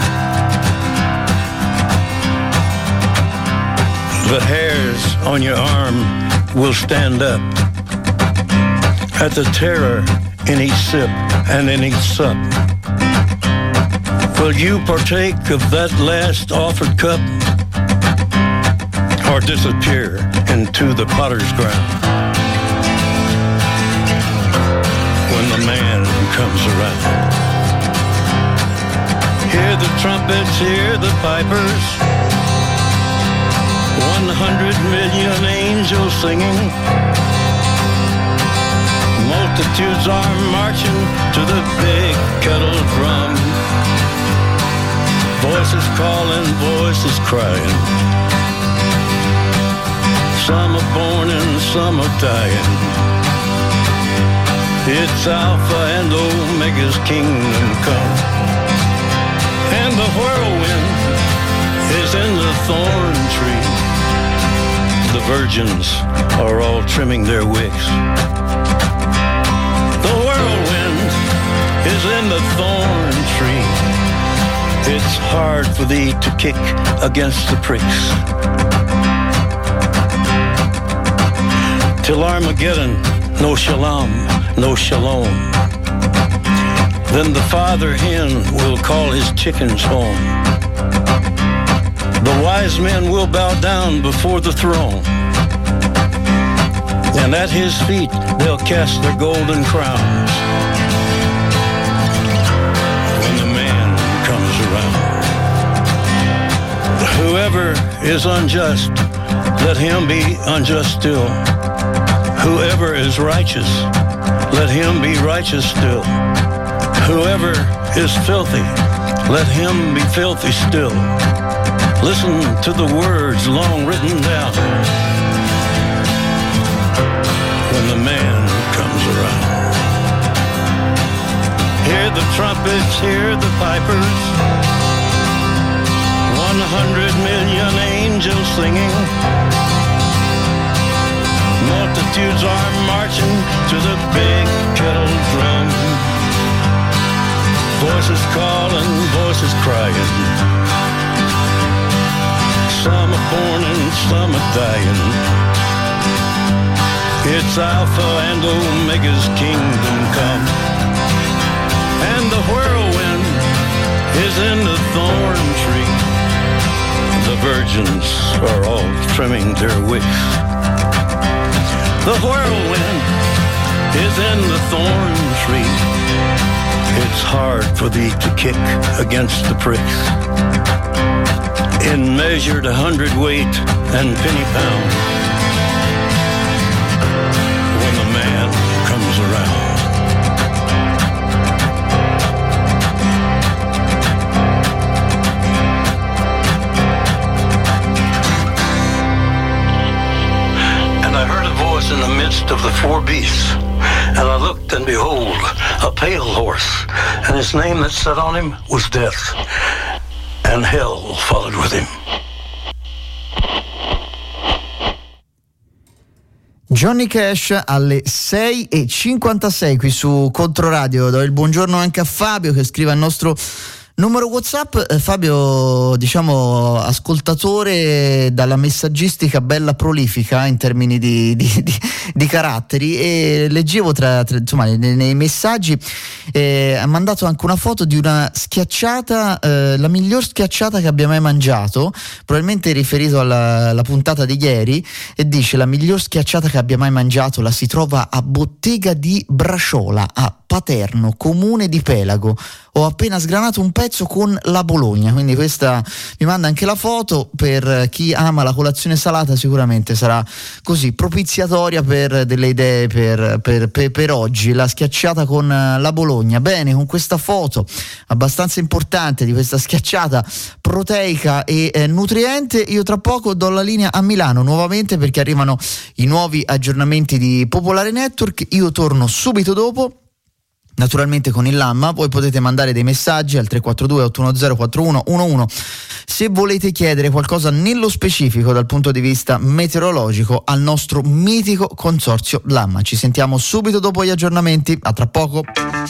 The hairs on your arm will stand up at the terror in each sip and in each sup. Will you partake of that last offered cup, or disappear into the potter's ground when the man comes around? Hear the trumpets, hear the pipers, 100 million angels singing. Multitudes are marching to the big kettle drum. Voices calling, voices crying. Some are born and some are dying. It's Alpha and Omega's kingdom come. And the whirlwind is in the thorn tree. The virgins are all trimming their wicks. The whirlwind is in the thorn tree. It's hard for thee to kick against the pricks. Till Armageddon, no shalom, no shalom. Then the father hen will call his chickens home. The wise men will bow down before the throne, and at his feet they'll cast their golden crowns when the man comes around. Whoever is unjust, let him be unjust still. Whoever is righteous, let him be righteous still. Whoever is filthy, let him be filthy still. Listen to the words long written down when the man comes around. Hear the trumpets, hear the pipers, 100 million angels singing. Multitudes are marching to the big kettle drum. Voices calling, voices crying. Some are born and some are dying. It's Alpha and Omega's kingdom come. And the whirlwind is in the thorn tree. The virgins are all trimming their wicks. The whirlwind is in the thorn tree. It's hard for thee to kick against the pricks. In measured 100-weight and penny pound when the man comes around. And I heard a voice in the midst of the four beasts, and I looked, and behold, a pale horse, and his name that sat on him was Death, and hell followed with him. Johnny Cash alle 6:56 qui su Controradio. Do il buongiorno anche a Fabio che scrive al nostro numero WhatsApp. Fabio, diciamo, ascoltatore dalla messaggistica bella prolifica in termini di caratteri, e leggevo tra insomma nei messaggi ha mandato anche una foto di una schiacciata, la miglior schiacciata che abbia mai mangiato, probabilmente riferito alla puntata di ieri, e dice: la miglior schiacciata che abbia mai mangiato la si trova a Bottega di Braciola, a Paterno, comune di Pelago. Ho appena sgranato un pezzo con la Bologna, quindi questa mi manda anche la foto. Per chi ama la colazione salata sicuramente sarà così propiziatoria per delle idee per oggi, la schiacciata con la Bologna. Bene, con questa foto abbastanza importante di questa schiacciata proteica e nutriente, io tra poco do la linea a Milano nuovamente perché arrivano i nuovi aggiornamenti di Popolare Network. Io torno subito dopo, naturalmente con il Lamma. Voi potete mandare dei messaggi al 342 810 4111 se volete chiedere qualcosa nello specifico dal punto di vista meteorologico al nostro mitico consorzio Lamma. Ci sentiamo subito dopo gli aggiornamenti, a tra poco.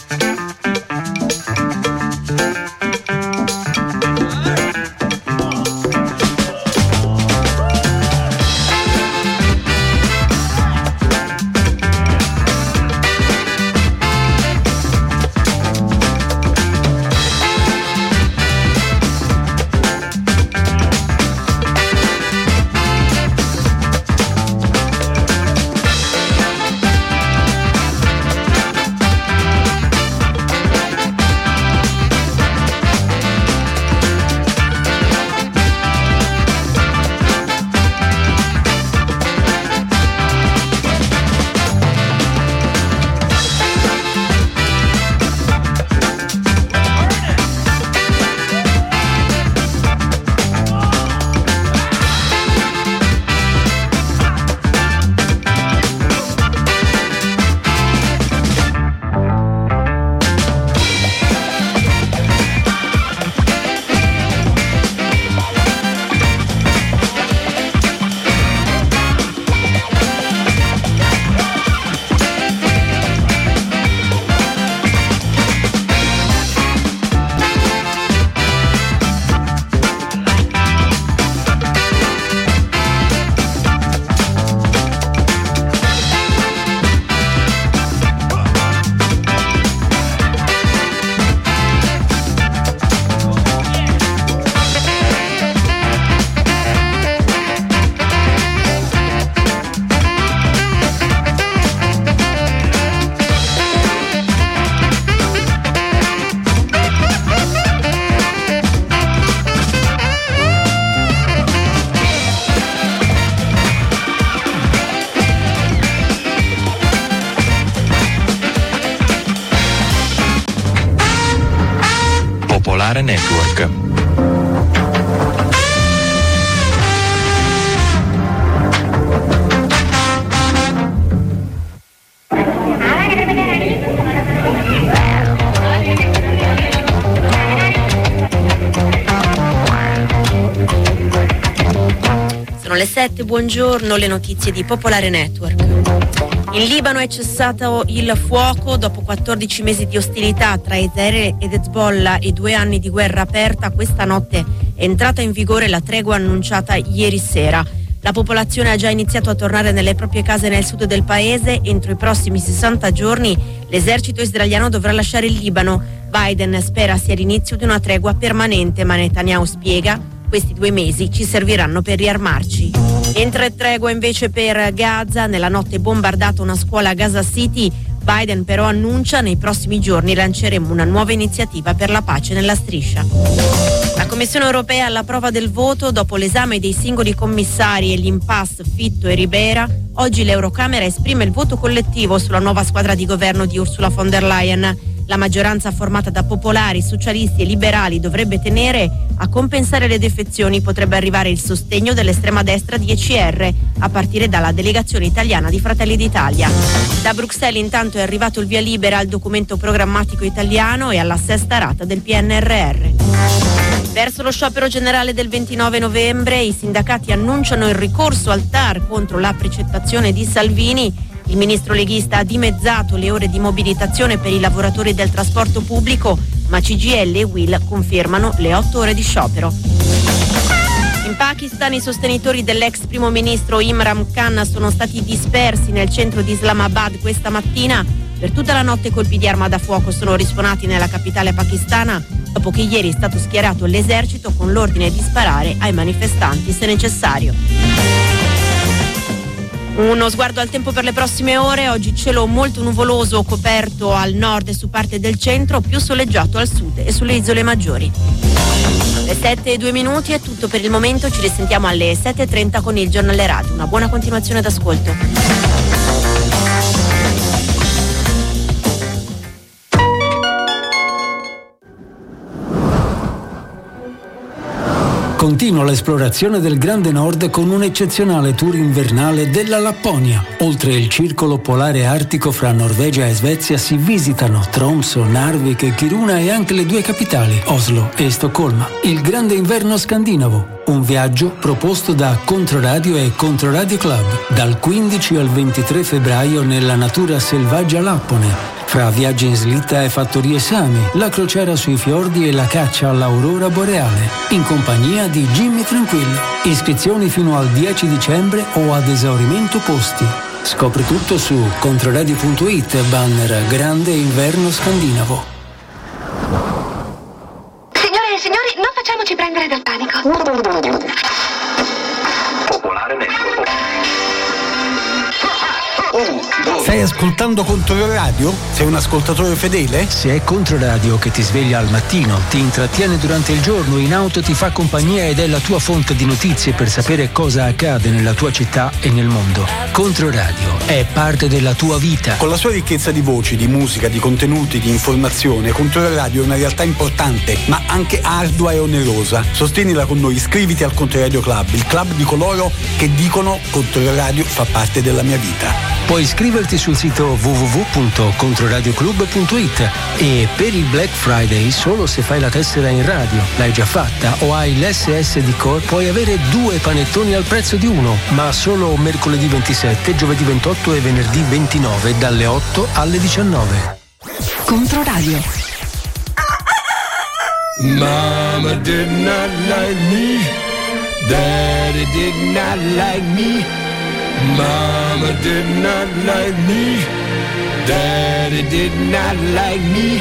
Network. Sono le 7, buongiorno, le notizie di Popolare Network. In Libano è cessato il fuoco dopo 14 mesi di ostilità tra Israele ed Hezbollah e 2 anni di guerra aperta. Questa notte è entrata in vigore la tregua annunciata ieri sera. La popolazione ha già iniziato a tornare nelle proprie case nel sud del paese. Entro i prossimi 60 giorni l'esercito israeliano dovrà lasciare il Libano. Biden spera sia l'inizio di una tregua permanente, ma Netanyahu spiega: questi 2 mesi ci serviranno per riarmarci. Entra tregua invece per Gaza. Nella notte bombardata una scuola a Gaza City. Biden però annuncia: nei prossimi giorni lanceremo una nuova iniziativa per la pace nella striscia. La Commissione europea alla prova del voto dopo l'esame dei singoli commissari e l'impasse Fitto e Ribera. Oggi l'Eurocamera esprime il voto collettivo sulla nuova squadra di governo di Ursula von der Leyen. La maggioranza formata da popolari, socialisti e liberali dovrebbe tenere. A compensare le defezioni potrebbe arrivare il sostegno dell'estrema destra di ECR, a partire dalla delegazione italiana di Fratelli d'Italia. Da Bruxelles intanto è arrivato il via libera al documento programmatico italiano e alla sesta rata del PNRR. Verso lo sciopero generale del 29 novembre, i sindacati annunciano il ricorso al TAR contro la precettazione di Salvini. Il ministro leghista ha dimezzato le ore di mobilitazione per i lavoratori del trasporto pubblico, ma CGIL e UIL confermano le 8 ore di sciopero. In Pakistan i sostenitori dell'ex primo ministro Imran Khan sono stati dispersi nel centro di Islamabad questa mattina. Per tutta la notte colpi di arma da fuoco sono risuonati nella capitale pakistana, dopo che ieri è stato schierato l'esercito con l'ordine di sparare ai manifestanti se necessario. Uno sguardo al tempo per le prossime ore. Oggi cielo molto nuvoloso, coperto al nord e su parte del centro, più soleggiato al sud e sulle isole maggiori. Le 7:02 è tutto per il momento, ci risentiamo alle 7:30 con il giornale radio. Una buona continuazione d'ascolto. Continua l'esplorazione del Grande Nord con un eccezionale tour invernale della Lapponia. Oltre il circolo polare artico fra Norvegia e Svezia si visitano Tromsø, Narvik e Kiruna e anche le due capitali, Oslo e Stoccolma. Il grande inverno scandinavo, un viaggio proposto da Controradio e Controradio Club, dal 15 al 23 febbraio nella natura selvaggia lappone. Fra viaggi in slitta e fattorie Sami, la crociera sui fiordi e la caccia all'aurora boreale, in compagnia di Jimmy Tranquillo. Iscrizioni fino al 10 dicembre o ad esaurimento posti. Scopri tutto su controradio.it, banner Grande Inverno Scandinavo. Signore e signori, non facciamoci prendere dal panico. Popolare Network. Stai ascoltando Controradio? Sei un ascoltatore fedele? Se è Controradio che ti sveglia al mattino, ti intrattiene durante il giorno, in auto ti fa compagnia ed è la tua fonte di notizie per sapere cosa accade nella tua città e nel mondo. Controradio è parte della tua vita. Con la sua ricchezza di voci, di musica, di contenuti, di informazione, Controradio è una realtà importante, ma anche ardua e onerosa. Sostienila con noi, iscriviti al Controradio Club, il club di coloro che dicono Controradio fa parte della mia vita. Puoi iscriverti sul sito www.controradioclub.it e per il Black Friday, solo se fai la tessera in radio, l'hai già fatta o hai l'SS di Core, puoi avere 2 panettoni al prezzo di uno, ma solo mercoledì 27, giovedì 28 e venerdì 29 dalle 8 alle 19. Controradio. Mama did not like me, Daddy did not like me. Mama did not like me, Daddy did not like me.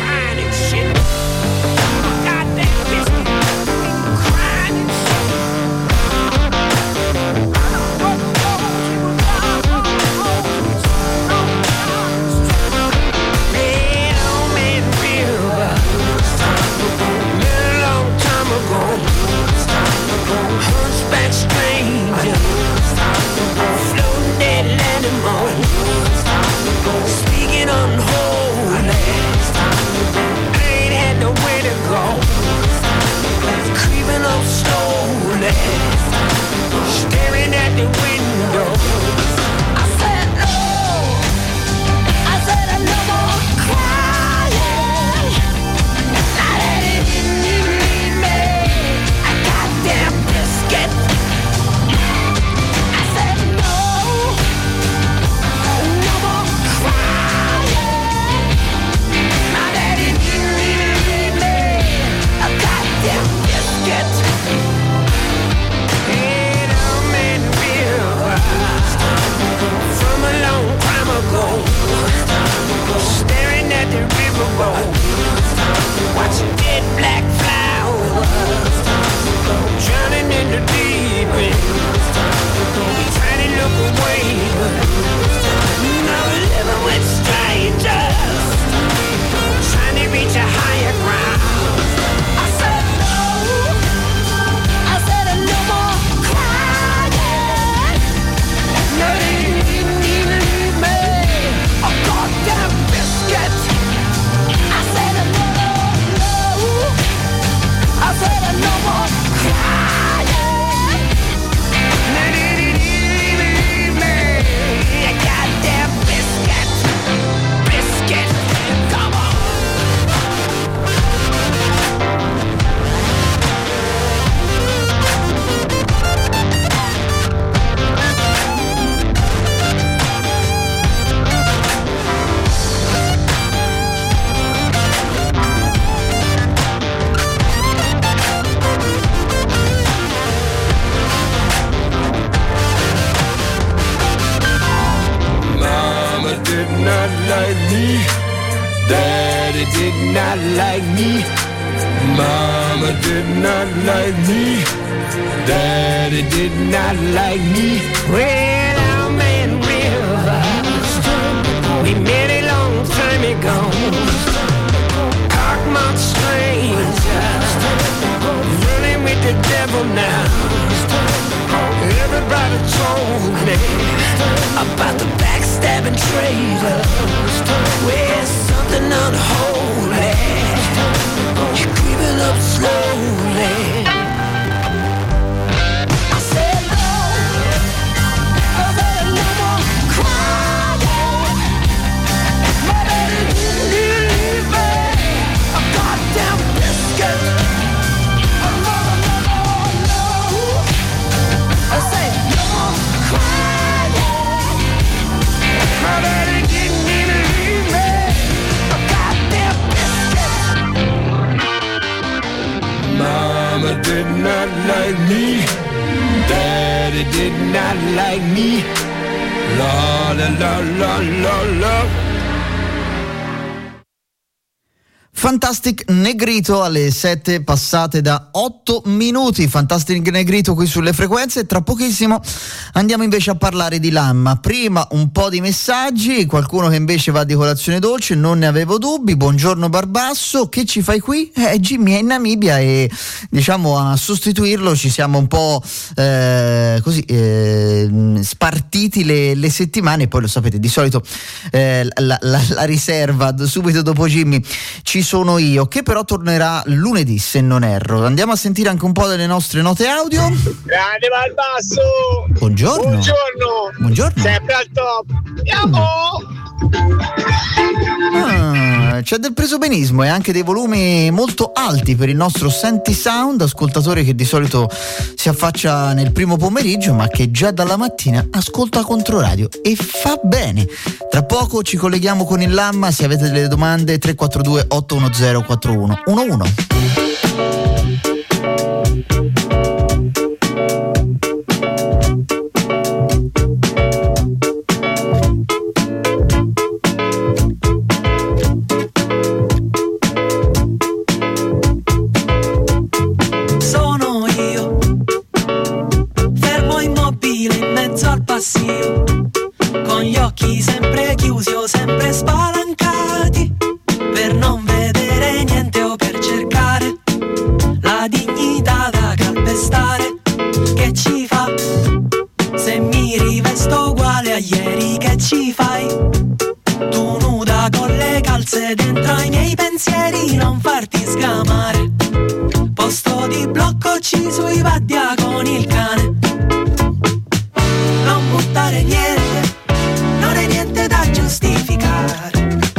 Speaking unholy, I ain't had no not like me. Mama did not like me. Daddy did not like me. Well, I'm in river. We met a long time ago. Cockmouth stranger, running with the devil now. Everybody told me about the backstabbing traitor. Well, something unholy, you're creeping up slowly. I said, Lord, I better no more crying. My daddy didn't leave me a goddamn biscuit. I say, no more crying. My daddy didn't even leave me a goddamn biscuit. Mama did not like me. Daddy did not like me. La la la la la la. Fantastic Negrito alle 7 passate da 8 minuti. Fantastic Negrito qui sulle frequenze. Tra pochissimo andiamo invece a parlare di Lamma. Prima un po' di messaggi, qualcuno che invece va di colazione dolce, non ne avevo dubbi. Buongiorno Barbasso, che ci fai qui? Jimmy è in Namibia e diciamo a sostituirlo ci siamo un po' spartiti le settimane. Poi lo sapete, di solito la riserva subito dopo Jimmy ci sono io, che però tornerà lunedì se non erro. Andiamo a sentire anche un po' delle nostre note audio. Grande Barbasso, buongiorno. Buongiorno. Sempre al top. C'è del presobenismo e anche dei volumi molto alti per il nostro Senti Sound, ascoltatore che di solito si affaccia nel primo pomeriggio ma che già dalla mattina ascolta Controradio e fa bene. Tra poco ci colleghiamo con il Lamma. Se avete delle domande 342 810 4111. Con gli occhi sempre chiusi o sempre spalancati, per non vedere niente o per cercare la dignità da calpestare. Che ci fa se mi rivesto uguale a ieri? Che ci fai tu nuda con le calze dentro ai miei pensieri? Non farti sgamare, posto di bloccoci sui vaddia con il cane. Non buttare niente, non è niente da giustificare.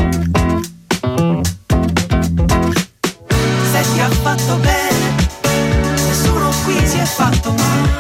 Se ti ha fatto bene, nessuno qui si è fatto male.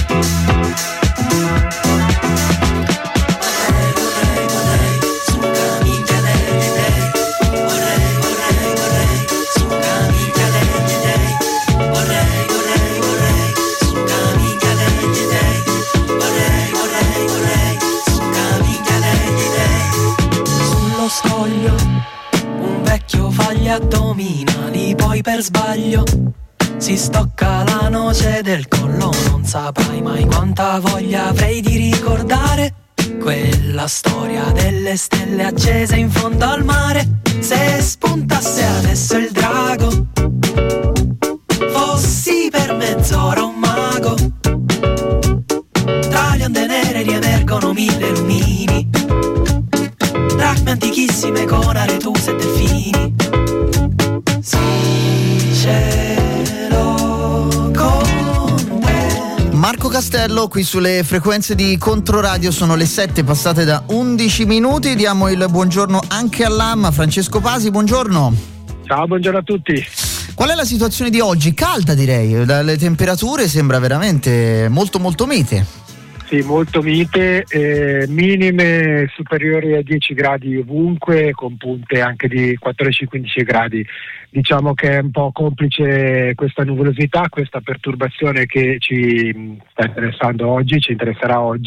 Vorrei, su camiglia dei dei. Vorrei, su camiglia dei dei. Vorrei, su camiglia dei dei. Vorrei, su camiglia dei dei. Sullo scoglio un vecchio fa gli addominali, poi per sbaglio si stocca la noce del collo. Non saprai mai quanta voglia avrei di ricordare quella storia delle stelle accese in fondo al mare. Se spuntasse adesso il drago, fossi per mezz'ora un mago. Tra le onde nere riemergono 1000 lumini, dracme antichissime con aretuse e delfini. Sì, cielo con te. Marco Castello qui sulle frequenze di Controradio. Sono le 7 passate da 11 minuti. Diamo il buongiorno anche all'Amma. Francesco Pasi, buongiorno. Ciao, buongiorno a tutti. Qual è la situazione di oggi? Calda, direi, dalle temperature sembra veramente molto molto mite. Sì, molto mite, minime superiori a 10 gradi ovunque, con punte anche di 14-15 gradi. Diciamo che è un po' complice questa nuvolosità, questa perturbazione che ci sta interessando oggi, ci interesserà oggi,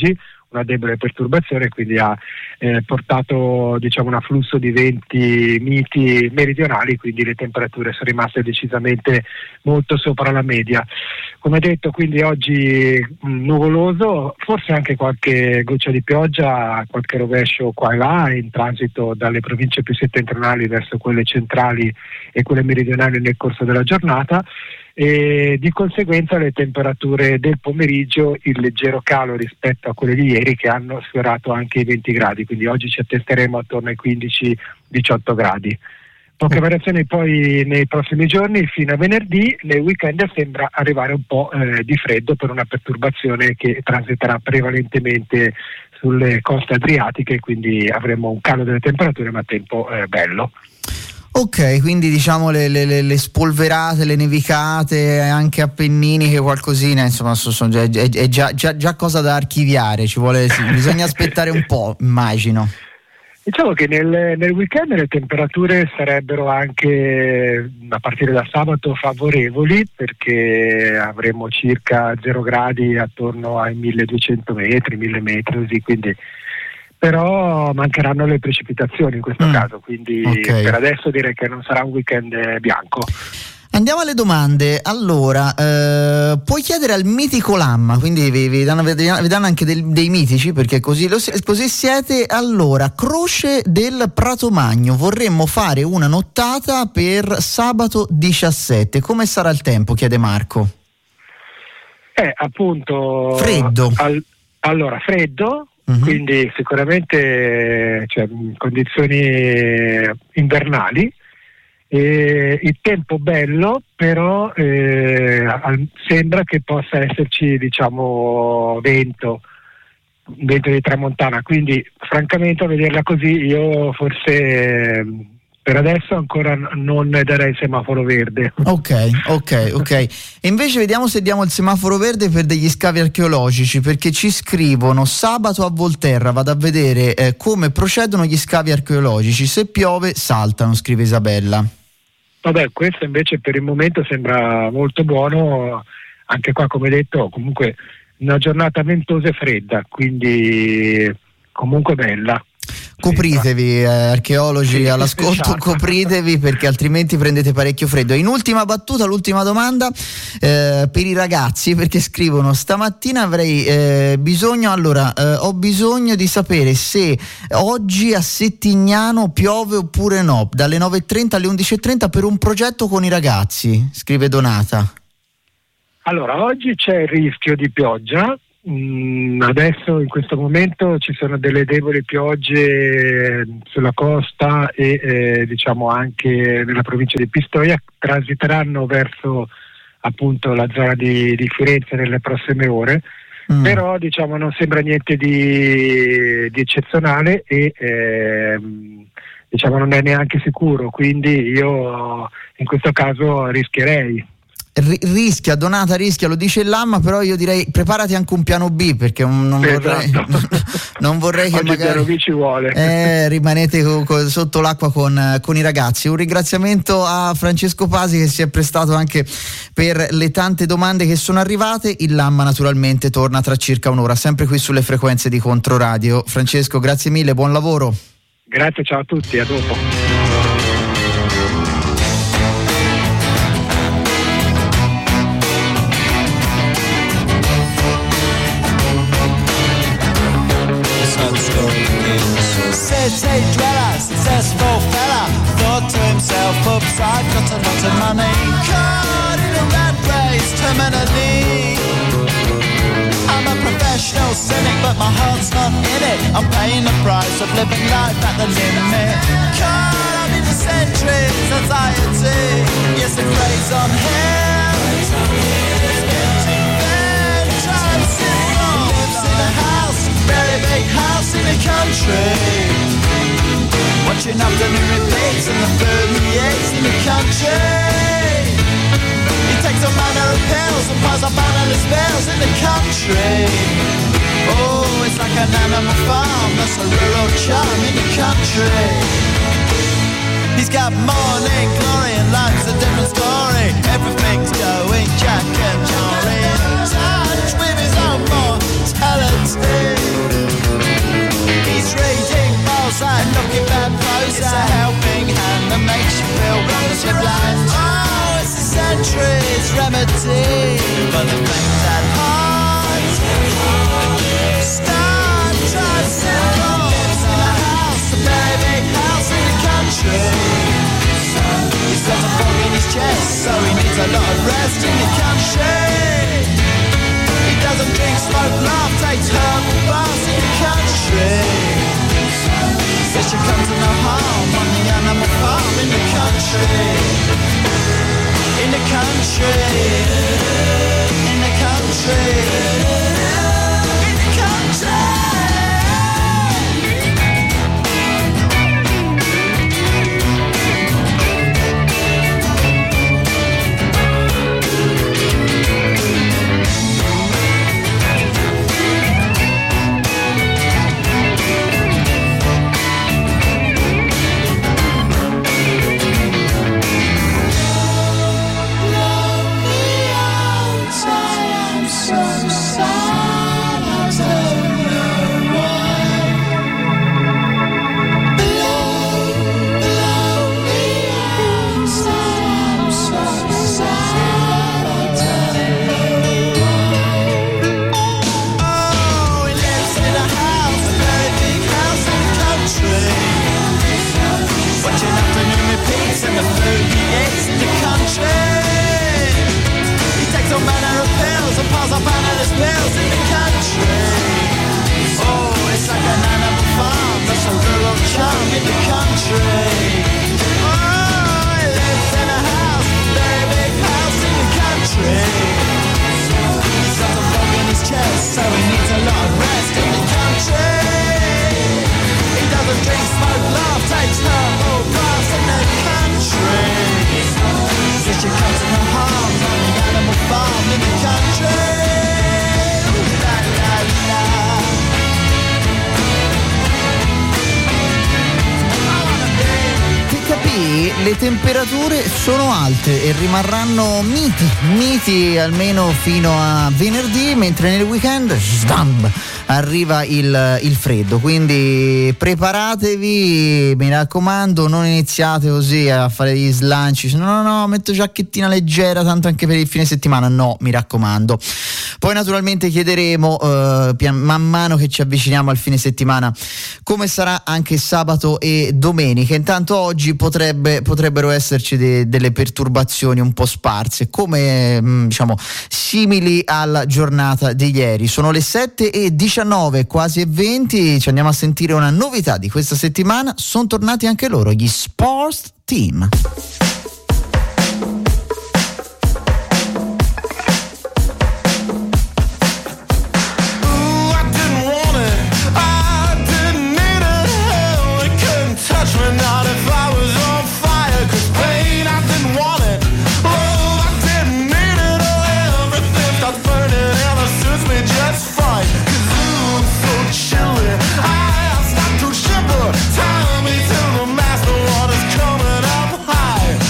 una debole perturbazione, quindi ha portato diciamo un afflusso di venti miti meridionali, quindi le temperature sono rimaste decisamente molto sopra la media. Come detto, quindi oggi nuvoloso, forse anche qualche goccia di pioggia, qualche rovescio qua e là, in transito dalle province più settentrionali verso quelle centrali e quelle meridionali nel corso della giornata, e di conseguenza le temperature del pomeriggio in leggero calo rispetto a quelle di ieri, che hanno sfiorato anche i 20 gradi, quindi oggi ci attesteremo attorno ai 15-18 gradi. Poche variazioni poi nei prossimi giorni fino a venerdì. Nel weekend sembra arrivare un po' di freddo per una perturbazione che transiterà prevalentemente sulle coste adriatiche, quindi avremo un calo delle temperature ma tempo bello. Ok, quindi diciamo le spolverate, le nevicate, anche Appenniniche, qualcosina, insomma è già cosa da archiviare, bisogna aspettare un po', immagino. Diciamo che nel weekend le temperature sarebbero anche a partire da sabato favorevoli, perché avremo circa 0 gradi attorno ai 1200 metri, 1000 metri, così, quindi però mancheranno le precipitazioni in questo caso, quindi okay. Per adesso direi che non sarà un weekend bianco. Andiamo alle domande. Allora, puoi chiedere al mitico Lamma, quindi vi danno anche dei mitici, perché così siete. Allora, Croce del Prato Magno, vorremmo fare una nottata per sabato 17. Come sarà il tempo? Chiede Marco. Appunto freddo. Allora, freddo. Quindi sicuramente condizioni invernali, il tempo bello, però sembra che possa esserci vento di tramontana, quindi francamente a vederla così io forse per adesso ancora non darei il semaforo verde. Ok. E invece vediamo se diamo il semaforo verde per degli scavi archeologici, perché ci scrivono: sabato a Volterra vado a vedere come procedono gli scavi archeologici, se piove saltano, scrive Isabella. Vabbè, questo invece per il momento sembra molto buono, anche qua come detto comunque una giornata ventosa e fredda, quindi comunque bella. Copritevi, archeologi all'ascolto, copritevi, perché altrimenti prendete parecchio freddo. In ultima battuta, l'ultima domanda per i ragazzi, perché scrivono: stamattina avrei bisogno, ho bisogno di sapere se oggi a Settignano piove oppure no, dalle 9.30 alle 11.30 per un progetto con i ragazzi, scrive Donata. Allora, oggi c'è il rischio di pioggia. Adesso in questo momento ci sono delle deboli piogge sulla costa e anche nella provincia di Pistoia, transiteranno verso appunto la zona di Firenze nelle prossime ore, però non sembra niente di eccezionale e non è neanche sicuro, quindi io in questo caso rischierei. Rischia, Donata rischia, lo dice il Lamma, però io direi preparati anche un piano B, perché non vorrei che oggi magari piano B ci vuole. Rimanete sotto l'acqua con i ragazzi. Un ringraziamento a Francesco Pasi, che si è prestato anche per le tante domande che sono arrivate. Il Lamma naturalmente torna tra circa un'ora, sempre qui sulle frequenze di Controradio. Francesco, grazie mille, buon lavoro. Grazie, ciao a tutti, a dopo. City dweller, successful fella, thought to himself, oops, I've got a lot of money. Caught in a rat race, terminally. I'm a professional cynic, but my heart's not in it. I'm paying the price of living life at the limit. Caught up in the centuries, anxiety. Yes, it preys on him. It's getting bad, trying to sit on. Lives in a house, very big house in the country. Watching afternoon repeats and the food he eats in the country. He takes a manner of pills and piles up analyst bills in the country. Oh, it's like an animal farm, that's a rural charm in the country. He's got morning glory and life's a different story. Everything's going Jack and Jory in touch with his own mortality. chest, so he needs a lot of rest in the country. He doesn't drink, smoke, laugh, takes herbal baths in the country. Says she comes to no harm on the animal farm in the country. In the country. In the country. In the country. Le temperature sono alte e rimarranno miti almeno fino a venerdì, mentre nel weekend arriva il freddo, quindi preparatevi, mi raccomando, non iniziate così a fare gli slanci, no, metto giacchettina leggera tanto anche per il fine settimana, no, mi raccomando. Poi naturalmente chiederemo man mano che ci avviciniamo al fine settimana come sarà anche sabato e domenica. Intanto oggi potrebbero esserci delle perturbazioni un po' sparse, come diciamo simili alla giornata di ieri. Sono le 7:19, quasi 20, ci andiamo a sentire una novità di questa settimana. Sono tornati anche loro, gli Sports Team. Tell me till the master water's coming up high.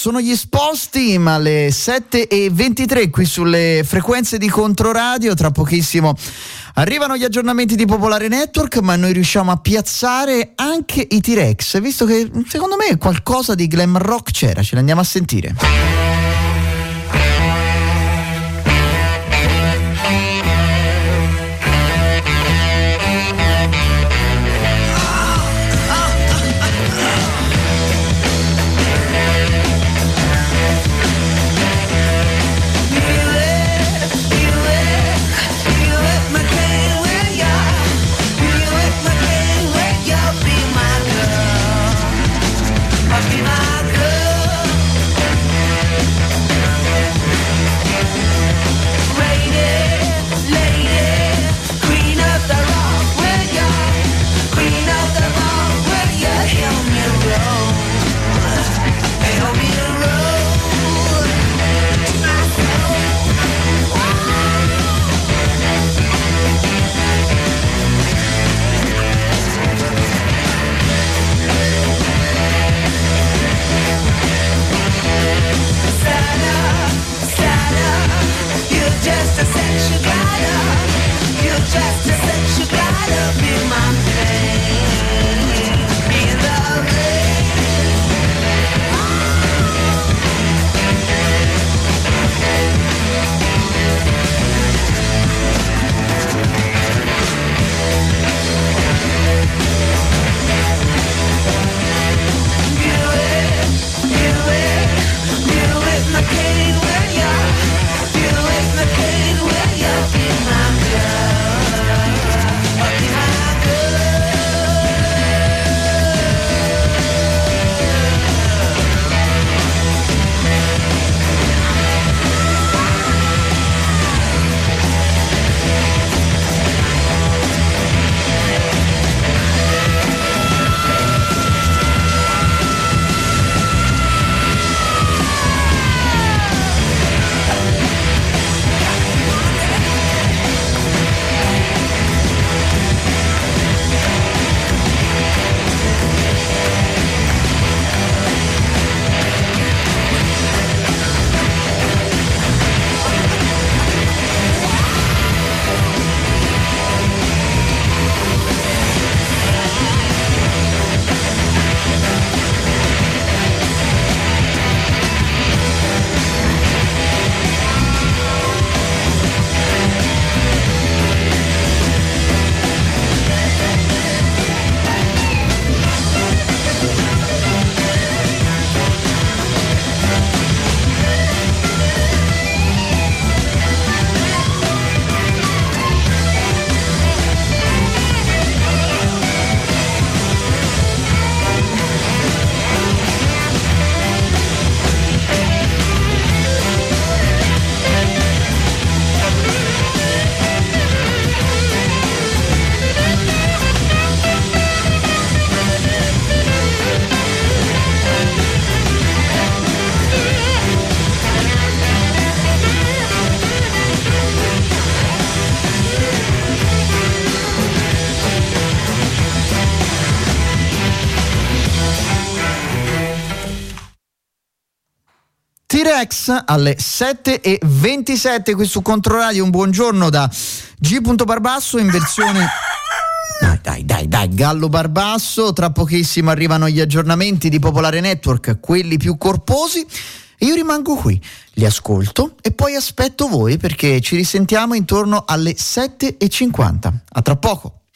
sono gli sposti, ma alle 7:23 qui sulle frequenze di Controradio. Tra pochissimo arrivano gli aggiornamenti di Popolare Network, ma noi riusciamo a piazzare anche i T-Rex, visto che secondo me qualcosa di glam rock c'era. Ce l'andiamo a sentire. T-Rex alle 7:27 qui su Controradio. Un buongiorno da G. Barbasso in versione dai Gallo Barbasso. Tra pochissimo arrivano gli aggiornamenti di Popolare Network, quelli più corposi, e io rimango qui, li ascolto e poi aspetto voi, perché ci risentiamo intorno alle 7:50. A tra poco.